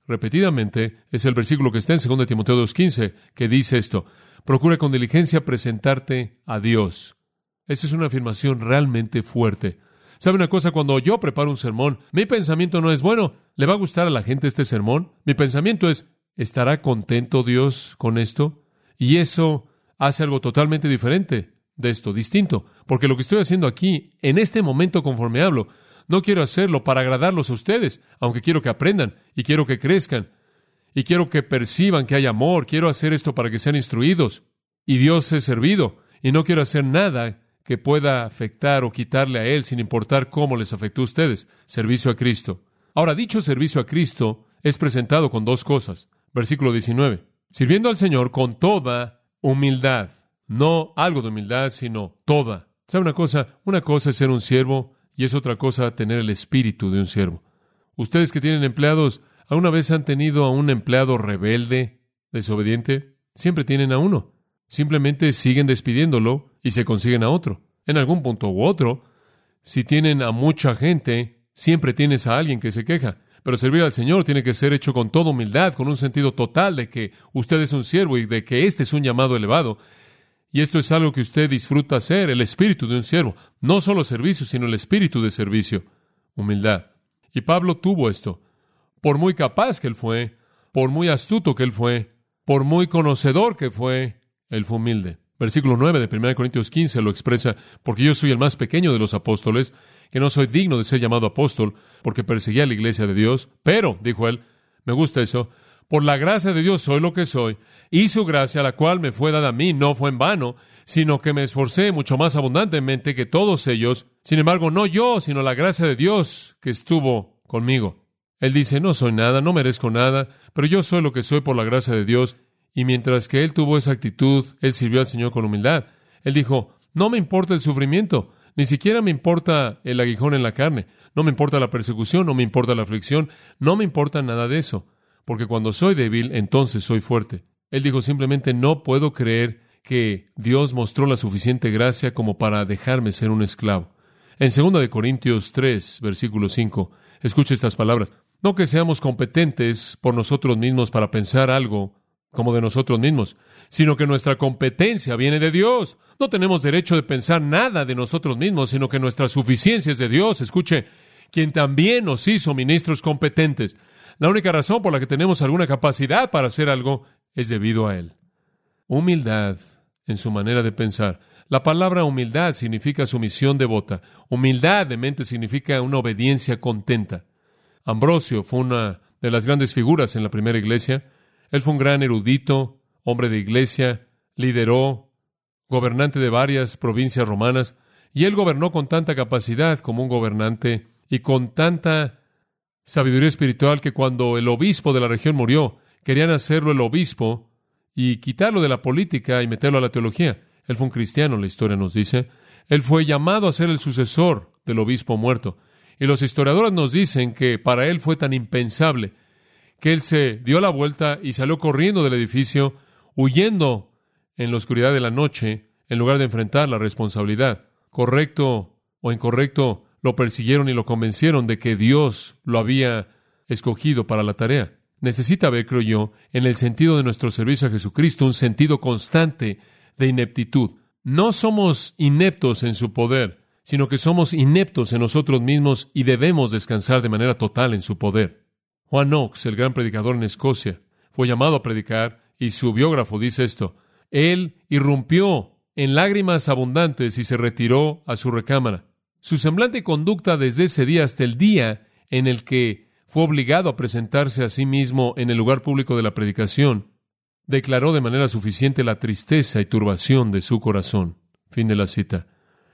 repetidamente es el versículo que está en segunda Timoteo dos quince, que dice esto: procura con diligencia presentarte a Dios. Esa es una afirmación realmente fuerte. ¿Sabe una cosa? Cuando yo preparo un sermón, mi pensamiento no es, bueno, ¿le va a gustar a la gente este sermón? Mi pensamiento es, ¿estará contento Dios con esto? Y eso hace algo totalmente diferente de esto, distinto, porque lo que estoy haciendo aquí, en este momento conforme hablo, no quiero hacerlo para agradarlos a ustedes, aunque quiero que aprendan y quiero que crezcan y quiero que perciban que hay amor. Quiero hacer esto para que sean instruidos y Dios es servido, y no quiero hacer nada que pueda afectar o quitarle a Él, sin importar cómo les afectó a ustedes. Servicio a Cristo. Ahora, dicho servicio a Cristo es presentado con dos cosas. Versículo diecinueve. Sirviendo al Señor con toda humildad. No algo de humildad, sino toda. ¿Sabe una cosa? Una cosa es ser un siervo y es otra cosa tener el espíritu de un siervo. Ustedes que tienen empleados, ¿alguna vez han tenido a un empleado rebelde, desobediente? Siempre tienen a uno. Simplemente siguen despidiéndolo y se consiguen a otro. En algún punto u otro, si tienen a mucha gente, siempre tienes a alguien que se queja. Pero servir al Señor tiene que ser hecho con toda humildad, con un sentido total de que usted es un siervo y de que este es un llamado elevado. Y esto es algo que usted disfruta hacer, el espíritu de un siervo. No solo servicio, sino el espíritu de servicio. Humildad. Y Pablo tuvo esto. Por muy capaz que él fue, por muy astuto que él fue, por muy conocedor que fue, él fue humilde. Versículo nueve de primera Corintios quince lo expresa: porque yo soy el más pequeño de los apóstoles, que no soy digno de ser llamado apóstol, porque perseguía a la iglesia de Dios. Pero, dijo él, me gusta eso, por la gracia de Dios soy lo que soy, y su gracia, la cual me fue dada a mí, no fue en vano, sino que me esforcé mucho más abundantemente que todos ellos. Sin embargo, no yo, sino la gracia de Dios que estuvo conmigo. Él dice, no soy nada, no merezco nada, pero yo soy lo que soy por la gracia de Dios. Y mientras que él tuvo esa actitud, él sirvió al Señor con humildad. Él dijo, no me importa el sufrimiento, ni siquiera me importa el aguijón en la carne, no me importa la persecución, no me importa la aflicción, no me importa nada de eso, porque cuando soy débil, entonces soy fuerte. Él dijo simplemente, no puedo creer que Dios mostró la suficiente gracia como para dejarme ser un esclavo. En segunda de Corintios tres, versículo cinco, escuche estas palabras: no que seamos competentes por nosotros mismos para pensar algo como de nosotros mismos, sino que nuestra competencia viene de Dios. No tenemos derecho de pensar nada de nosotros mismos, sino que nuestra suficiencia es de Dios. Escuche, quien también nos hizo ministros competentes. La única razón por la que tenemos alguna capacidad para hacer algo es debido a Él. Humildad en su manera de pensar. La palabra humildad significa sumisión devota. Humildad de mente significa una obediencia contenta. Ambrosio fue una de las grandes figuras en la primera iglesia. Él fue un gran erudito, hombre de iglesia, lideró, gobernante de varias provincias romanas, y él gobernó con tanta capacidad como un gobernante y con tanta sabiduría espiritual que cuando el obispo de la región murió, querían hacerlo el obispo y quitarlo de la política y meterlo a la teología. Él fue un cristiano, la historia nos dice. Él fue llamado a ser el sucesor del obispo muerto. Y los historiadores nos dicen que para él fue tan impensable que él se dio la vuelta y salió corriendo del edificio, huyendo en la oscuridad de la noche, en lugar de enfrentar la responsabilidad. Correcto o incorrecto, lo persiguieron y lo convencieron de que Dios lo había escogido para la tarea. Necesita haber, creo yo, en el sentido de nuestro servicio a Jesucristo, un sentido constante de ineptitud. No somos ineptos en su poder, sino que somos ineptos en nosotros mismos y debemos descansar de manera total en su poder. Juan Knox, el gran predicador en Escocia, fue llamado a predicar y su biógrafo dice esto: él irrumpió en lágrimas abundantes y se retiró a su recámara. Su semblante y conducta desde ese día hasta el día en el que fue obligado a presentarse a sí mismo en el lugar público de la predicación, declaró de manera suficiente la tristeza y turbación de su corazón. Fin de la cita.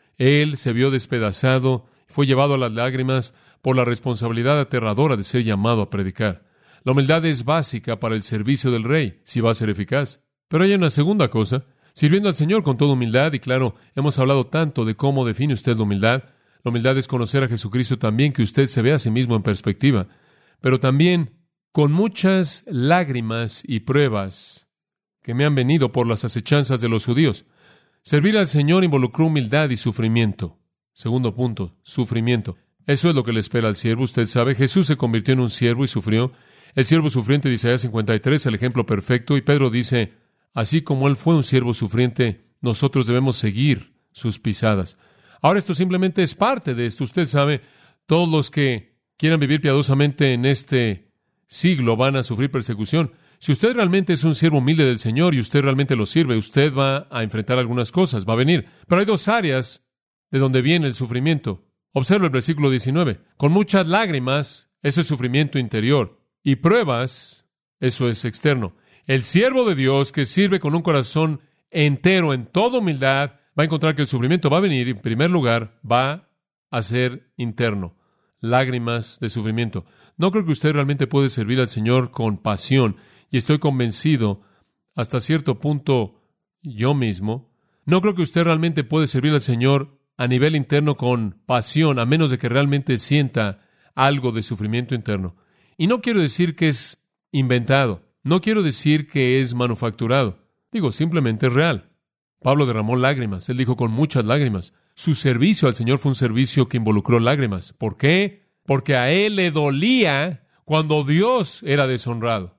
Él se vio despedazado, fue llevado a las lágrimas por la responsabilidad aterradora de ser llamado a predicar. La humildad es básica para el servicio del Rey, si va a ser eficaz. Pero hay una segunda cosa, sirviendo al Señor con toda humildad, y claro, hemos hablado tanto de cómo define usted la humildad. La humildad es conocer a Jesucristo también, que usted se vea a sí mismo en perspectiva, pero también con muchas lágrimas y pruebas que me han venido por las acechanzas de los judíos. Servir al Señor involucró humildad y sufrimiento. Segundo punto, sufrimiento. Eso es lo que le espera al siervo. Usted sabe, Jesús se convirtió en un siervo y sufrió. El siervo sufriente de Isaías cincuenta y tres, el ejemplo perfecto, y Pedro dice, así como él fue un siervo sufriente, nosotros debemos seguir sus pisadas. Ahora, esto simplemente es parte de esto. Usted sabe, todos los que quieran vivir piadosamente en este siglo van a sufrir persecución. Si usted realmente es un siervo humilde del Señor y usted realmente lo sirve, usted va a enfrentar algunas cosas, va a venir. Pero hay dos áreas de donde viene el sufrimiento. Observa el versículo diecinueve. Con muchas lágrimas, eso es sufrimiento interior. Y pruebas, eso es externo. El siervo de Dios que sirve con un corazón entero, en toda humildad, va a encontrar que el sufrimiento va a venir y, en primer lugar, va a ser interno. Lágrimas de sufrimiento. No creo que usted realmente puede servir al Señor con pasión, y estoy convencido, hasta cierto punto, yo mismo, no creo que usted realmente puede servir al Señor a nivel interno con pasión, a menos de que realmente sienta algo de sufrimiento interno. Y no quiero decir que es inventado, no quiero decir que es manufacturado, digo, simplemente es real. Pablo derramó lágrimas, él dijo con muchas lágrimas. Su servicio al Señor fue un servicio que involucró lágrimas. ¿Por qué? Porque a él le dolía cuando Dios era deshonrado.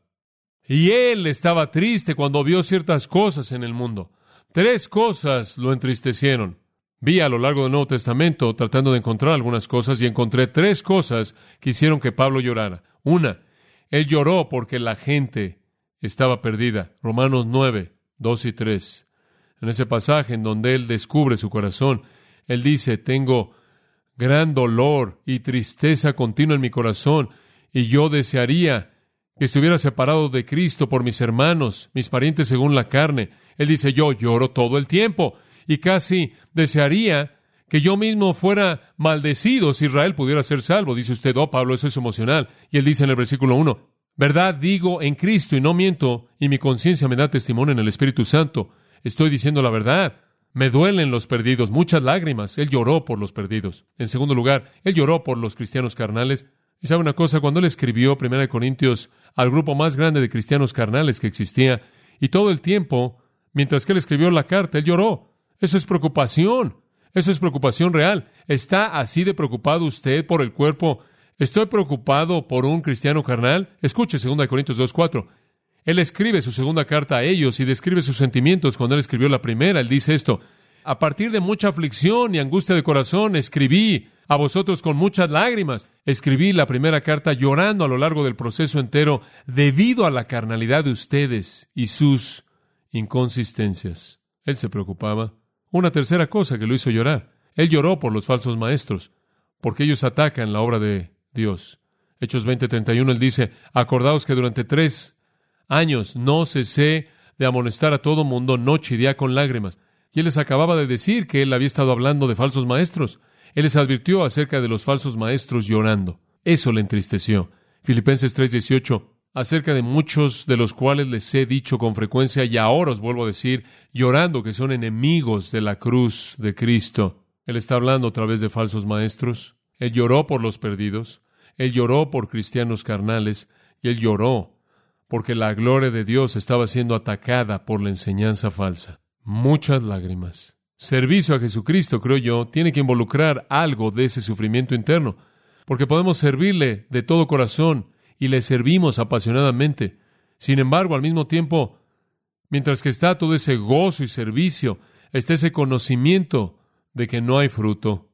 Y él estaba triste cuando vio ciertas cosas en el mundo. Tres cosas lo entristecieron. Vi a lo largo del Nuevo Testamento tratando de encontrar algunas cosas y encontré tres cosas que hicieron que Pablo llorara. Una, él lloró porque la gente estaba perdida. Romanos nueve, dos y tres. En ese pasaje en donde él descubre su corazón, él dice, tengo gran dolor y tristeza continua en mi corazón, y yo desearía que estuviera separado de Cristo por mis hermanos, mis parientes según la carne. Él dice, yo lloro todo el tiempo, y casi desearía que yo mismo fuera maldecido si Israel pudiera ser salvo. Dice usted, oh Pablo, eso es emocional. Y él dice en el versículo uno, verdad digo en Cristo y no miento, y mi conciencia me da testimonio en el Espíritu Santo. Estoy diciendo la verdad. Me duelen los perdidos, muchas lágrimas. Él lloró por los perdidos. En segundo lugar, él lloró por los cristianos carnales. Y sabe una cosa, cuando él escribió primera de Corintios al grupo más grande de cristianos carnales que existía, y todo el tiempo, mientras que él escribió la carta, él lloró. Eso es preocupación. Eso es preocupación real. ¿Está así de preocupado usted por el cuerpo? ¿Estoy preocupado por un cristiano carnal? Escuche segunda de Corintios dos, cuatro. Él escribe su segunda carta a ellos y describe sus sentimientos cuando él escribió la primera. Él dice esto, a partir de mucha aflicción y angustia de corazón, escribí a vosotros con muchas lágrimas. Escribí la primera carta llorando a lo largo del proceso entero debido a la carnalidad de ustedes y sus inconsistencias. Él se preocupaba. Una tercera cosa que lo hizo llorar. Él lloró por los falsos maestros, porque ellos atacan la obra de Dios. Hechos veinte, treinta y uno, él dice, acordaos que durante tres años no cesé de amonestar a todo mundo noche y día con lágrimas. Y él les acababa de decir que él había estado hablando de falsos maestros. Él les advirtió acerca de los falsos maestros llorando. Eso le entristeció. Filipenses tres, dieciocho, acerca de muchos de los cuales les he dicho con frecuencia, y ahora os vuelvo a decir, llorando, que son enemigos de la cruz de Cristo. Él está hablando a través de falsos maestros. Él lloró por los perdidos. Él lloró por cristianos carnales. Y él lloró porque la gloria de Dios estaba siendo atacada por la enseñanza falsa. Muchas lágrimas. Servicio a Jesucristo, creo yo, tiene que involucrar algo de ese sufrimiento interno, porque podemos servirle de todo corazón y le servimos apasionadamente. Sin embargo, al mismo tiempo, mientras que está todo ese gozo y servicio, está ese conocimiento de que no hay fruto.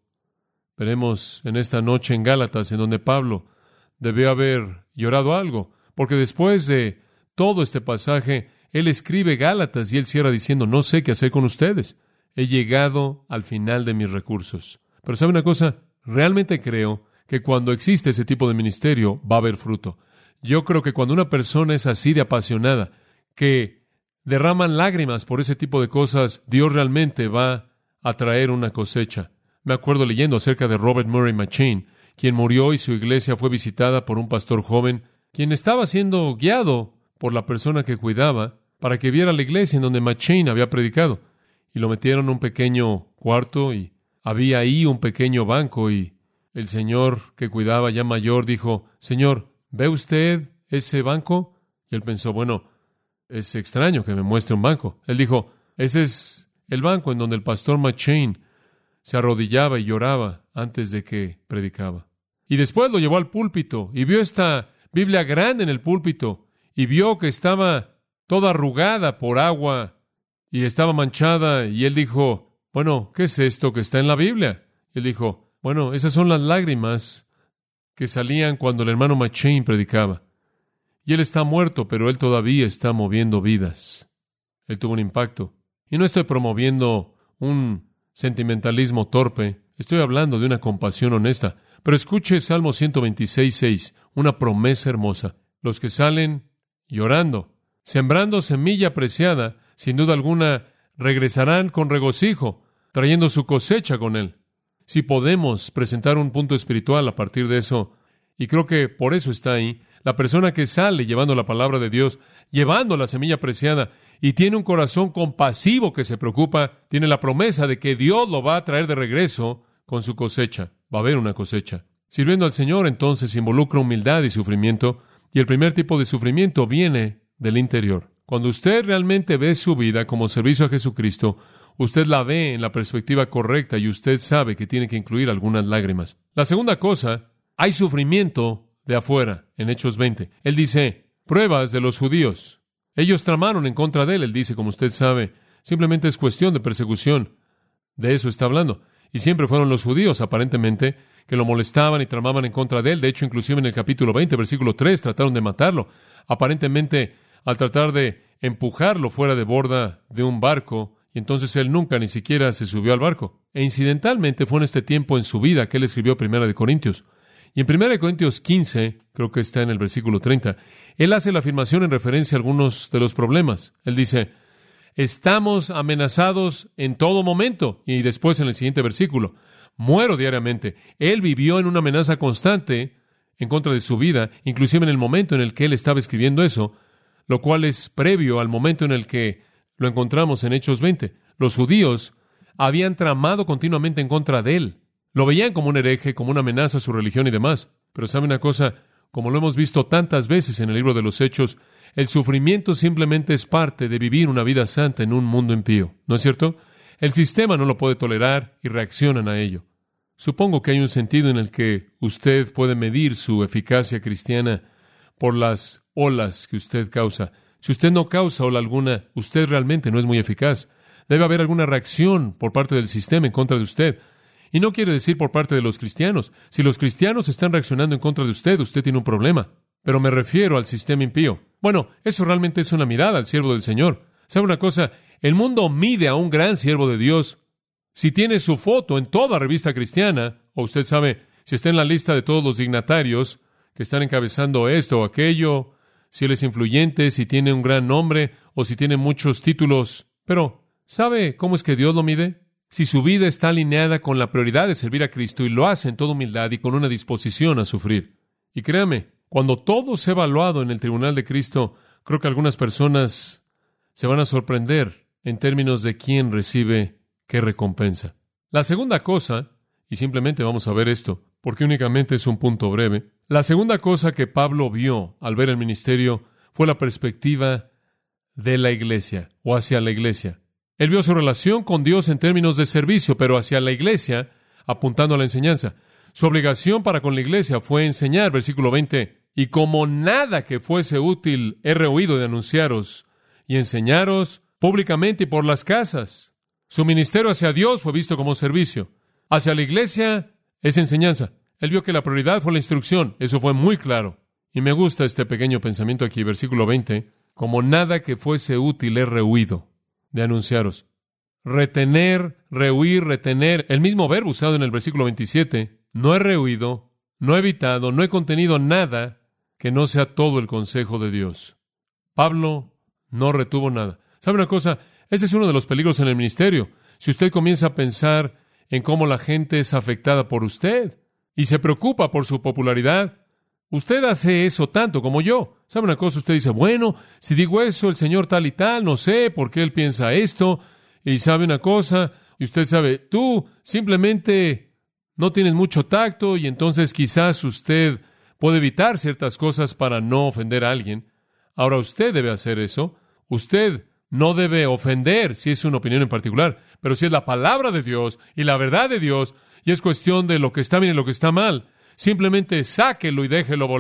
Veremos en esta noche en Gálatas, en donde Pablo debió haber llorado algo, porque después de todo este pasaje, él escribe Gálatas y él cierra diciendo, no sé qué hacer con ustedes. He llegado al final de mis recursos. Pero ¿sabe una cosa? Realmente creo que cuando existe ese tipo de ministerio va a haber fruto. Yo creo que cuando una persona es así de apasionada, que derraman lágrimas por ese tipo de cosas, Dios realmente va a traer una cosecha. Me acuerdo leyendo acerca de Robert Murray McCheyne, quien murió y su iglesia fue visitada por un pastor joven, quien estaba siendo guiado por la persona que cuidaba para que viera la iglesia en donde McCheyne había predicado. Y lo metieron en un pequeño cuarto y había ahí un pequeño banco y el señor que cuidaba, ya mayor, dijo, Señor, ¿ve usted ese banco? Y él pensó, bueno, es extraño que me muestre un banco. Él dijo, ese es el banco en donde el pastor McCheyne se arrodillaba y lloraba antes de que predicaba. Y después lo llevó al púlpito y vio esta Biblia grande en el púlpito, y vio que estaba toda arrugada por agua y estaba manchada, y él dijo, bueno, ¿qué es esto que está en la Biblia? Y él dijo, bueno, esas son las lágrimas que salían cuando el hermano McChain predicaba. Y él está muerto, pero él todavía está moviendo vidas. Él tuvo un impacto. Y no estoy promoviendo un sentimentalismo torpe, estoy hablando de una compasión honesta. Pero escuche Salmo ciento veintiséis, seis, una promesa hermosa. Los que salen llorando, sembrando semilla preciada, sin duda alguna regresarán con regocijo, trayendo su cosecha con él. Si podemos presentar un punto espiritual a partir de eso, y creo que por eso está ahí, la persona que sale llevando la palabra de Dios, llevando la semilla preciada, y tiene un corazón compasivo que se preocupa, tiene la promesa de que Dios lo va a traer de regreso con su cosecha. Va a haber una cosecha. Sirviendo al Señor, entonces, involucra humildad y sufrimiento, y el primer tipo de sufrimiento viene del interior. Cuando usted realmente ve su vida como servicio a Jesucristo, usted la ve en la perspectiva correcta y usted sabe que tiene que incluir algunas lágrimas. La segunda cosa, hay sufrimiento de afuera, en Hechos veinte. Él dice, pruebas de los judíos. Ellos tramaron en contra de él. Él dice, como usted sabe, simplemente es cuestión de persecución. De eso está hablando. Y siempre fueron los judíos, aparentemente, que lo molestaban y tramaban en contra de él. De hecho, inclusive en el capítulo veinte, versículo tres, trataron de matarlo. Aparentemente, al tratar de empujarlo fuera de borda de un barco, y entonces él nunca ni siquiera se subió al barco. E incidentalmente fue en este tiempo en su vida que él escribió Primera de Corintios. Y en Primera de Corintios quince, creo que está en el versículo treinta, él hace la afirmación en referencia a algunos de los problemas. Él dice, estamos amenazados en todo momento. Y después en el siguiente versículo, muero diariamente. Él vivió en una amenaza constante en contra de su vida, inclusive en el momento en el que él estaba escribiendo eso, lo cual es previo al momento en el que lo encontramos en Hechos veinte. Los judíos habían tramado continuamente en contra de él. Lo veían como un hereje, como una amenaza a su religión y demás. Pero ¿sabe una cosa? Como lo hemos visto tantas veces en el libro de los Hechos, el sufrimiento simplemente es parte de vivir una vida santa en un mundo impío. ¿No es cierto? El sistema no lo puede tolerar y reaccionan a ello. Supongo que hay un sentido en el que usted puede medir su eficacia cristiana por las olas que usted causa. Si usted no causa ola alguna, usted realmente no es muy eficaz. Debe haber alguna reacción por parte del sistema en contra de usted. Y no quiere decir por parte de los cristianos. Si los cristianos están reaccionando en contra de usted, usted tiene un problema. Pero me refiero al sistema impío. Bueno, eso realmente es una mirada al siervo del Señor. ¿Sabe una cosa? El mundo mide a un gran siervo de Dios si tiene su foto en toda revista cristiana, o usted sabe, si está en la lista de todos los dignatarios que están encabezando esto o aquello, si él es influyente, si tiene un gran nombre, o si tiene muchos títulos. Pero, ¿sabe cómo es que Dios lo mide? Si su vida está alineada con la prioridad de servir a Cristo y lo hace en toda humildad y con una disposición a sufrir. Y créame, cuando todo sea evaluado en el tribunal de Cristo, creo que algunas personas se van a sorprender en términos de quién recibe qué recompensa. La segunda cosa, y simplemente vamos a ver esto, porque únicamente es un punto breve, la segunda cosa que Pablo vio al ver el ministerio fue la perspectiva de la iglesia, o hacia la iglesia. Él vio su relación con Dios en términos de servicio, pero hacia la iglesia, apuntando a la enseñanza. Su obligación para con la iglesia fue enseñar, versículo veinte, y como nada que fuese útil he rehuido de anunciaros y enseñaros públicamente y por las casas. Su ministerio hacia Dios fue visto como servicio. Hacia la iglesia es enseñanza. Él vio que la prioridad fue la instrucción. Eso fue muy claro. Y me gusta este pequeño pensamiento aquí, versículo veinte. Como nada que fuese útil he rehuido de anunciaros. Retener, rehuir, retener. El mismo verbo usado en el versículo veintisiete. No he rehuido, no he evitado, no he contenido nada que no sea todo el consejo de Dios. Pablo no retuvo nada. ¿Sabe una cosa? Ese es uno de los peligros en el ministerio. Si usted comienza a pensar en cómo la gente es afectada por usted y se preocupa por su popularidad, usted hace eso tanto como yo. ¿Sabe una cosa? Usted dice, bueno, si digo eso, el Señor tal y tal, no sé por qué Él piensa esto. Y sabe una cosa, y usted sabe, tú simplemente no tienes mucho tacto y entonces quizás usted puede evitar ciertas cosas para no ofender a alguien. Ahora usted debe hacer eso. Usted no debe ofender si es una opinión en particular, pero si es la palabra de Dios y la verdad de Dios y es cuestión de lo que está bien y lo que está mal, simplemente sáquelo y déjelo volar.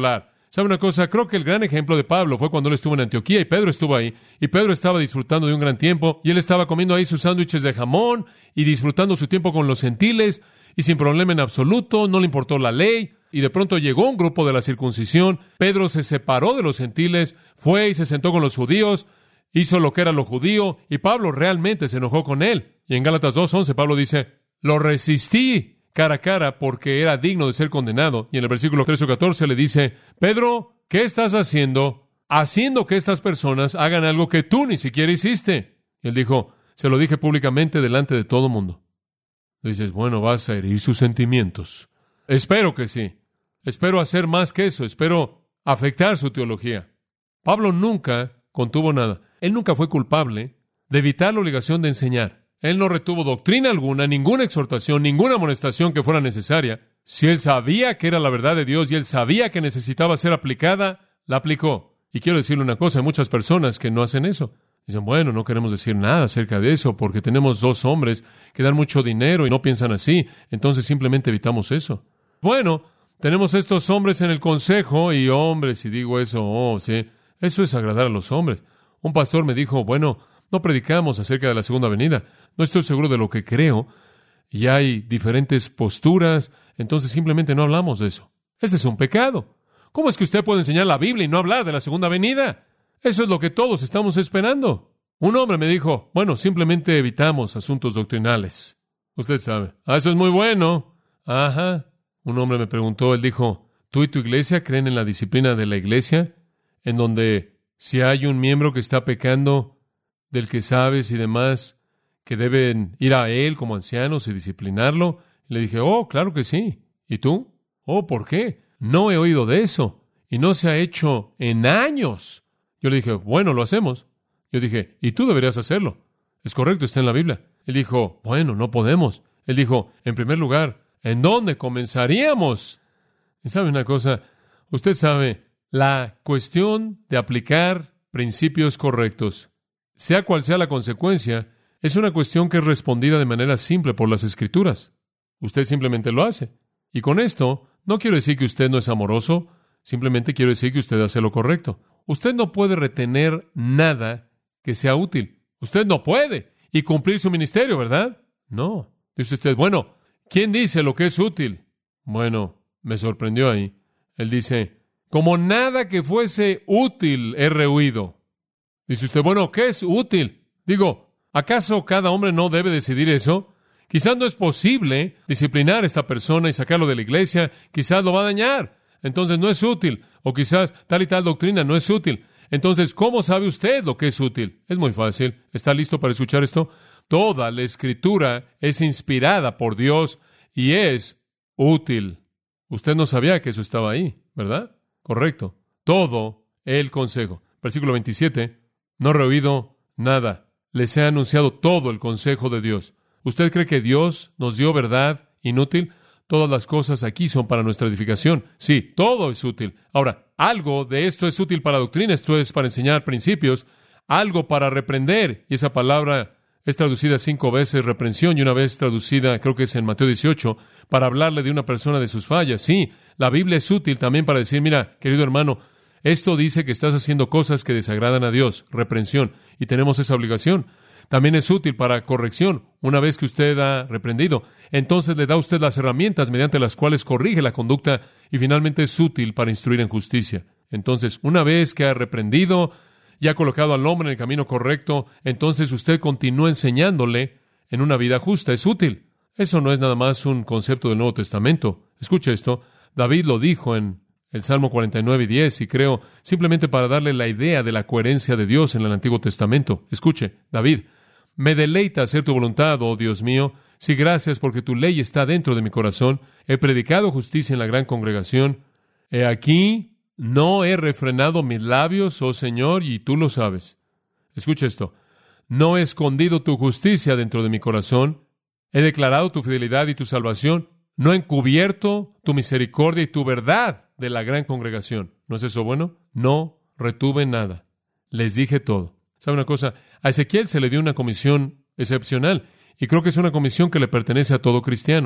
¿Sabe una cosa? Creo que el gran ejemplo de Pablo fue cuando él estuvo en Antioquía y Pedro estuvo ahí. Y Pedro estaba disfrutando de un gran tiempo y él estaba comiendo ahí sus sándwiches de jamón y disfrutando su tiempo con los gentiles y sin problema en absoluto, no le importó la ley. Y de pronto llegó un grupo de la circuncisión. Pedro se separó de los gentiles, fue y se sentó con los judíos, hizo lo que era lo judío y Pablo realmente se enojó con él. Y en Gálatas dos once Pablo dice, lo resistí cara a cara porque era digno de ser condenado. Y en el versículo trece o catorce le dice, Pedro, ¿qué estás haciendo? Haciendo que estas personas hagan algo que tú ni siquiera hiciste. Y él dijo, se lo dije públicamente delante de todo mundo. Dices, bueno, vas a herir sus sentimientos. Espero que sí. Espero hacer más que eso. Espero afectar su teología. Pablo nunca contuvo nada. Él nunca fue culpable de evitar la obligación de enseñar. Él no retuvo doctrina alguna, ninguna exhortación, ninguna amonestación que fuera necesaria. Si él sabía que era la verdad de Dios y él sabía que necesitaba ser aplicada, la aplicó. Y quiero decirle una cosa, hay muchas personas que no hacen eso. Dicen, bueno, no queremos decir nada acerca de eso porque tenemos dos hombres que dan mucho dinero y no piensan así, entonces simplemente evitamos eso. Bueno, tenemos estos hombres en el consejo y hombres, si digo eso, oh, sí, eso es agradar a los hombres. Un pastor me dijo, bueno, no predicamos acerca de la segunda venida, no estoy seguro de lo que creo y hay diferentes posturas, entonces simplemente no hablamos de eso. Ese es un pecado. ¿Cómo es que usted puede enseñar la Biblia y no hablar de la segunda venida? Eso es lo que todos estamos esperando. Un hombre me dijo, bueno, simplemente evitamos asuntos doctrinales. Usted sabe. Ah, eso es muy bueno. Ajá. Un hombre me preguntó, él dijo, ¿tú y tu iglesia creen en la disciplina de la iglesia? En donde si hay un miembro que está pecando, del que sabes y demás, que deben ir a él como ancianos y disciplinarlo. Le dije, oh, claro que sí. ¿Y tú? Oh, ¿por qué? No he oído de eso. Y no se ha hecho en años. Yo le dije, bueno, lo hacemos. Yo dije, y tú deberías hacerlo. Es correcto, está en la Biblia. Él dijo, bueno, no podemos. Él dijo, en primer lugar, ¿en dónde comenzaríamos? Y sabe una cosa, usted sabe, la cuestión de aplicar principios correctos, sea cual sea la consecuencia, es una cuestión que es respondida de manera simple por las Escrituras. Usted simplemente lo hace. Y con esto, no quiero decir que usted no es amoroso, simplemente quiero decir que usted hace lo correcto. Usted no puede retener nada que sea útil. Usted no puede. Y cumplir su ministerio, ¿verdad? No. Dice usted, bueno, ¿quién dice lo que es útil? Bueno, me sorprendió ahí. Él dice, como nada que fuese útil he rehuido. Dice usted, bueno, ¿qué es útil? Digo, ¿acaso cada hombre no debe decidir eso? Quizás no es posible disciplinar a esta persona y sacarlo de la iglesia. Quizás lo va a dañar. Entonces no es útil. O quizás tal y tal doctrina no es útil. Entonces, ¿cómo sabe usted lo que es útil? Es muy fácil. ¿Está listo para escuchar esto? Toda la Escritura es inspirada por Dios y es útil. Usted no sabía que eso estaba ahí, ¿verdad? Correcto. Todo el consejo. Versículo veintisiete. No he rehuido nada. Les he anunciado todo el consejo de Dios. ¿Usted cree que Dios nos dio verdad inútil? Todas las cosas aquí son para nuestra edificación. Sí, todo es útil. Ahora, algo de esto es útil para doctrina, esto es para enseñar principios, algo para reprender, y esa palabra es traducida cinco veces, reprensión, y una vez traducida, creo que es en Mateo dieciocho, para hablarle de una persona de sus fallas. Sí, la Biblia es útil también para decir, mira, querido hermano, esto dice que estás haciendo cosas que desagradan a Dios, reprensión, y tenemos esa obligación. También es útil para corrección. Una vez que usted ha reprendido, entonces le da a usted las herramientas mediante las cuales corrige la conducta y finalmente es útil para instruir en justicia. Entonces, una vez que ha reprendido y ha colocado al hombre en el camino correcto, entonces usted continúa enseñándole en una vida justa. Es útil. Eso no es nada más un concepto del Nuevo Testamento. Escuche esto. David lo dijo en el Salmo cuarenta y nueve y diez, y creo simplemente para darle la idea de la coherencia de Dios en el Antiguo Testamento. Escuche, David, me deleita hacer tu voluntad, oh Dios mío. Sí, gracias porque tu ley está dentro de mi corazón. He predicado justicia en la gran congregación. He aquí, no he refrenado mis labios, oh Señor, y tú lo sabes. Escucha esto. No he escondido tu justicia dentro de mi corazón. He declarado tu fidelidad y tu salvación. No he encubierto tu misericordia y tu verdad de la gran congregación. ¿No es eso bueno? No retuve nada. Les dije todo. ¿Sabe una cosa? A Ezequiel se le dio una comisión excepcional y creo que es una comisión que le pertenece a todo cristiano.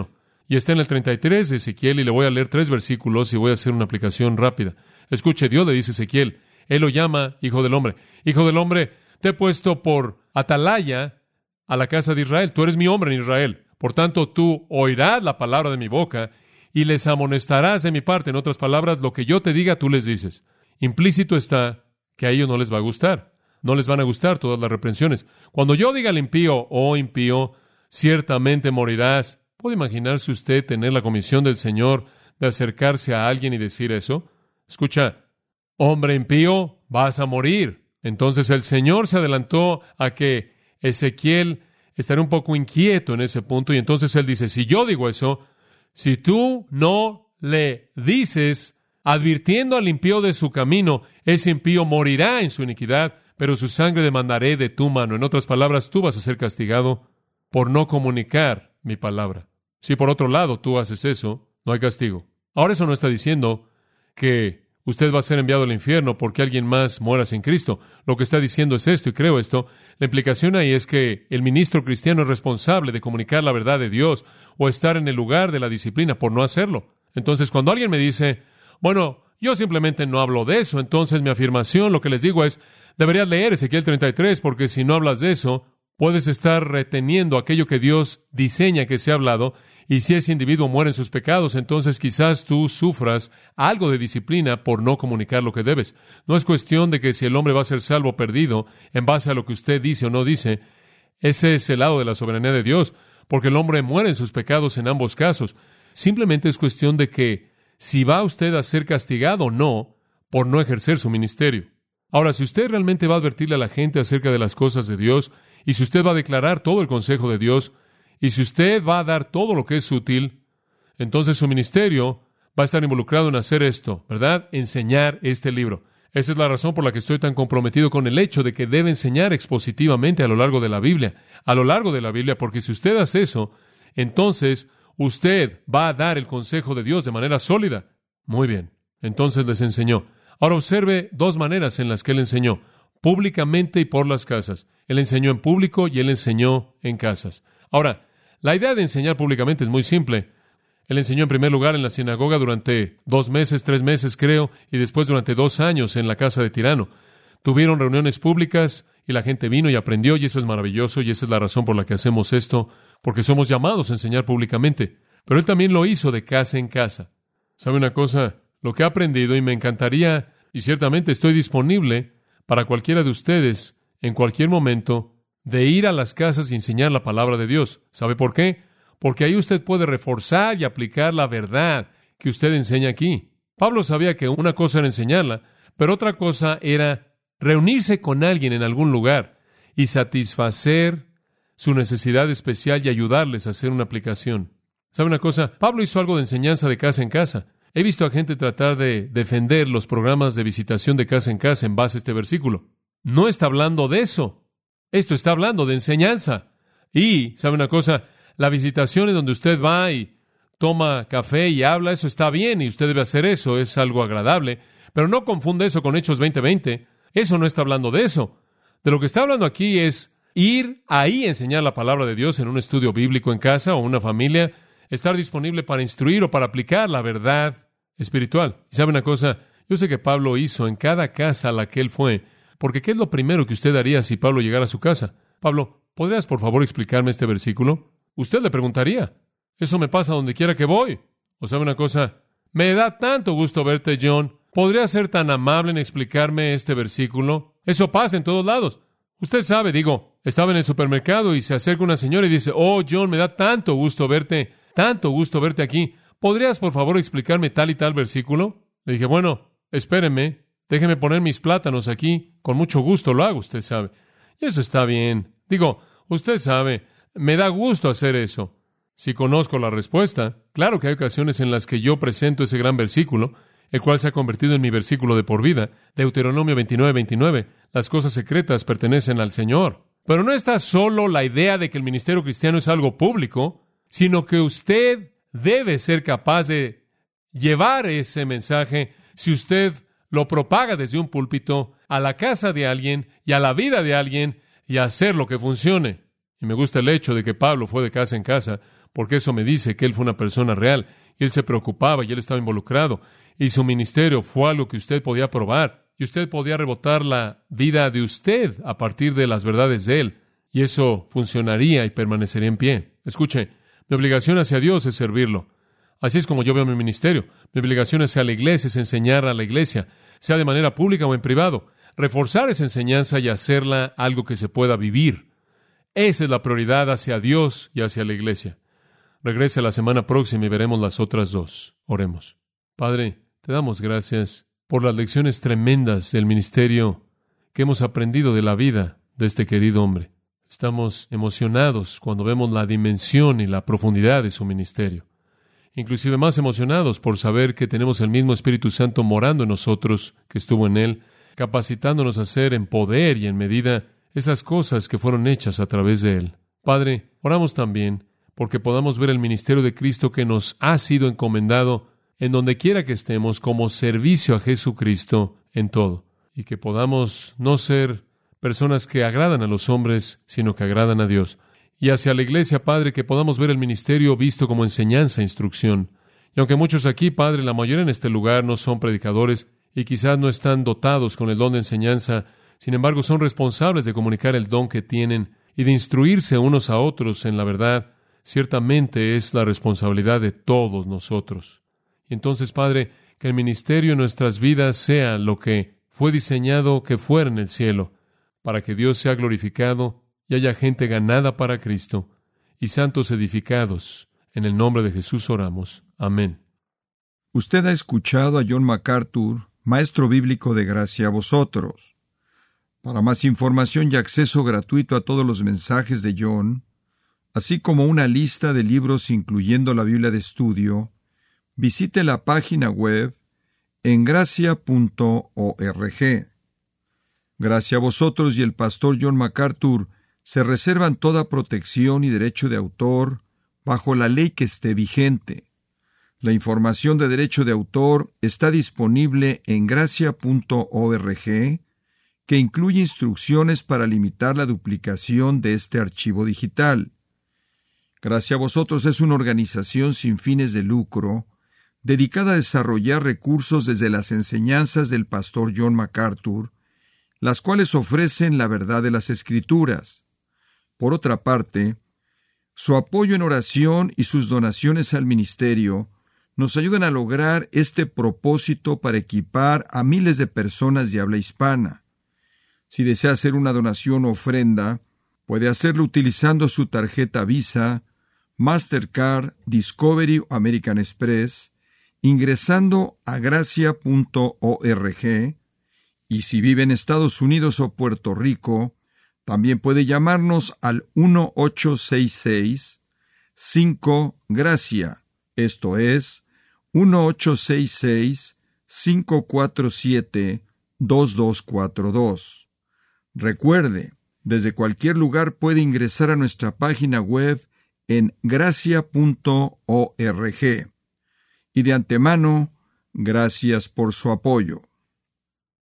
Y está en el treinta y tres de Ezequiel, y le voy a leer tres versículos y voy a hacer una aplicación rápida. Escuche, Dios le dice a Ezequiel, Él lo llama Hijo del Hombre. Hijo del Hombre, te he puesto por atalaya a la casa de Israel. Tú eres mi hombre en Israel. Por tanto, tú oirás la palabra de mi boca y les amonestarás de mi parte. En otras palabras, lo que yo te diga, tú les dices. Implícito está que a ellos no les va a gustar. No les van a gustar todas las reprensiones. Cuando yo diga al impío, oh impío, ciertamente morirás. ¿Puede imaginarse usted tener la comisión del Señor de acercarse a alguien y decir eso? Escucha, hombre impío, vas a morir. Entonces el Señor se adelantó a que Ezequiel estaría un poco inquieto en ese punto, y entonces él dice, si yo digo eso, si tú no le dices, advirtiendo al impío de su camino, ese impío morirá en su iniquidad, pero su sangre demandaré de tu mano. En otras palabras, tú vas a ser castigado por no comunicar mi palabra. Si por otro lado tú haces eso, no hay castigo. Ahora eso no está diciendo que usted va a ser enviado al infierno porque alguien más muera sin Cristo. Lo que está diciendo es esto, y creo esto. La implicación ahí es que el ministro cristiano es responsable de comunicar la verdad de Dios o estar en el lugar de la disciplina por no hacerlo. Entonces, cuando alguien me dice, bueno, yo simplemente no hablo de eso, entonces mi afirmación, lo que les digo es, deberías leer Ezequiel treinta y tres, porque si no hablas de eso, puedes estar reteniendo aquello que Dios diseña que se ha hablado, y si ese individuo muere en sus pecados, entonces quizás tú sufras algo de disciplina por no comunicar lo que debes. No es cuestión de que si el hombre va a ser salvo o perdido en base a lo que usted dice o no dice. Ese es el lado de la soberanía de Dios, porque el hombre muere en sus pecados en ambos casos. Simplemente es cuestión de que si va usted a ser castigado o no por no ejercer su ministerio. Ahora, si usted realmente va a advertirle a la gente acerca de las cosas de Dios, y si usted va a declarar todo el consejo de Dios, y si usted va a dar todo lo que es útil, entonces su ministerio va a estar involucrado en hacer esto, ¿verdad? Enseñar este libro. Esa es la razón por la que estoy tan comprometido con el hecho de que debe enseñar expositivamente a lo largo de la Biblia, a lo largo de la Biblia, porque si usted hace eso, entonces usted va a dar el consejo de Dios de manera sólida. Muy bien, entonces les enseñó. Ahora observe dos maneras en las que él enseñó, públicamente y por las casas. Él enseñó en público y él enseñó en casas. Ahora, la idea de enseñar públicamente es muy simple. Él enseñó en primer lugar en la sinagoga durante dos meses, tres meses creo, y después durante dos años en la casa de Tirano. Tuvieron reuniones públicas y la gente vino y aprendió, y eso es maravilloso, y esa es la razón por la que hacemos esto, porque somos llamados a enseñar públicamente. Pero él también lo hizo de casa en casa. ¿Sabe una cosa? Lo que he aprendido, y me encantaría, y ciertamente estoy disponible para cualquiera de ustedes, en cualquier momento, de ir a las casas y enseñar la palabra de Dios. ¿Sabe por qué? Porque ahí usted puede reforzar y aplicar la verdad que usted enseña aquí. Pablo sabía que una cosa era enseñarla, pero otra cosa era reunirse con alguien en algún lugar y satisfacer su necesidad especial y ayudarles a hacer una aplicación. ¿Sabe una cosa? Pablo hizo algo de enseñanza de casa en casa. He visto a gente tratar de defender los programas de visitación de casa en casa en base a este versículo. No está hablando de eso. Esto está hablando de enseñanza. Y, ¿sabe una cosa? La visitación en donde usted va y toma café y habla, eso está bien y usted debe hacer eso, es algo agradable. Pero no confunda eso con Hechos veinte veinte. Eso no está hablando de eso. De lo que está hablando aquí es ir ahí a enseñar la palabra de Dios en un estudio bíblico en casa o una familia, estar disponible para instruir o para aplicar la verdad espiritual. ¿Y sabe una cosa? Yo sé que Pablo hizo en cada casa a la que él fue, porque ¿qué es lo primero que usted haría si Pablo llegara a su casa? Pablo, ¿podrías por favor explicarme este versículo? Usted le preguntaría. Eso me pasa donde quiera que voy. ¿O sabe una cosa? Me da tanto gusto verte, John. ¿Podría ser tan amable en explicarme este versículo? Eso pasa en todos lados. Usted sabe, digo, estaba en el supermercado y se acerca una señora y dice, oh, John, me da tanto gusto verte, tanto gusto verte aquí. ¿Podrías por favor explicarme tal y tal versículo? Le dije, bueno, espéreme. Déjeme poner mis plátanos aquí. Con mucho gusto lo hago, usted sabe. Y eso está bien. Digo, usted sabe, me da gusto hacer eso. Si conozco la respuesta, claro que hay ocasiones en las que yo presento ese gran versículo, el cual se ha convertido en mi versículo de por vida. Deuteronomio veintinueve veintinueve. Las cosas secretas pertenecen al Señor. Pero no está solo la idea de que el ministerio cristiano es algo público, sino que usted debe ser capaz de llevar ese mensaje, si usted lo propaga desde un púlpito, a la casa de alguien y a la vida de alguien y a hacer lo que funcione. Y me gusta el hecho de que Pablo fue de casa en casa, porque eso me dice que él fue una persona real, y él se preocupaba, y él estaba involucrado, y su ministerio fue algo que usted podía probar, y usted podía rebotar la vida de usted a partir de las verdades de él, y eso funcionaría y permanecería en pie. Escuche, mi obligación hacia Dios es servirlo. Así es como yo veo mi ministerio. Mi obligación hacia la iglesia es enseñar a la iglesia, sea de manera pública o en privado, reforzar esa enseñanza y hacerla algo que se pueda vivir. Esa es la prioridad hacia Dios y hacia la iglesia. Regrese la semana próxima y veremos las otras dos. Oremos. Padre, te damos gracias por las lecciones tremendas del ministerio que hemos aprendido de la vida de este querido hombre. Estamos emocionados cuando vemos la dimensión y la profundidad de su ministerio. Inclusive más emocionados por saber que tenemos el mismo Espíritu Santo morando en nosotros que estuvo en él, capacitándonos a hacer en poder y en medida esas cosas que fueron hechas a través de él. Padre, oramos también porque podamos ver el ministerio de Cristo que nos ha sido encomendado en donde quiera que estemos como servicio a Jesucristo en todo, y que podamos no ser personas que agradan a los hombres, sino que agradan a Dios. Y hacia la iglesia, Padre, que podamos ver el ministerio visto como enseñanza e instrucción. Y aunque muchos aquí, Padre, la mayoría en este lugar no son predicadores y quizás no están dotados con el don de enseñanza, sin embargo, son responsables de comunicar el don que tienen y de instruirse unos a otros en la verdad. Ciertamente es la responsabilidad de todos nosotros. Y entonces, Padre, que el ministerio en nuestras vidas sea lo que fue diseñado que fuera en el cielo, para que Dios sea glorificado y haya gente ganada para Cristo y santos edificados. En el nombre de Jesús oramos. Amén. Usted ha escuchado a John MacArthur, maestro bíblico de gracia a vosotros. Para más información y acceso gratuito a todos los mensajes de John, así como una lista de libros incluyendo la Biblia de estudio, visite la página web en gracia punto org. Gracia a vosotros y el pastor John MacArthur se reservan toda protección y derecho de autor bajo la ley que esté vigente. La información de derecho de autor está disponible en gracia punto org, que incluye instrucciones para limitar la duplicación de este archivo digital. Gracia a vosotros es una organización sin fines de lucro, dedicada a desarrollar recursos desde las enseñanzas del pastor John MacArthur, las cuales ofrecen la verdad de las Escrituras. Por otra parte, su apoyo en oración y sus donaciones al ministerio nos ayudan a lograr este propósito para equipar a miles de personas de habla hispana. Si desea hacer una donación o ofrenda, puede hacerlo utilizando su tarjeta Visa, Mastercard, Discovery o American Express, ingresando a gracia punto org, y si vive en Estados Unidos o Puerto Rico, también puede llamarnos al uno ocho seis seis cinco gracia, esto es, uno ocho seis seis cinco cuatro siete dos dos cuatro dos. Recuerde, desde cualquier lugar puede ingresar a nuestra página web en gracia punto org. Y de antemano, gracias por su apoyo.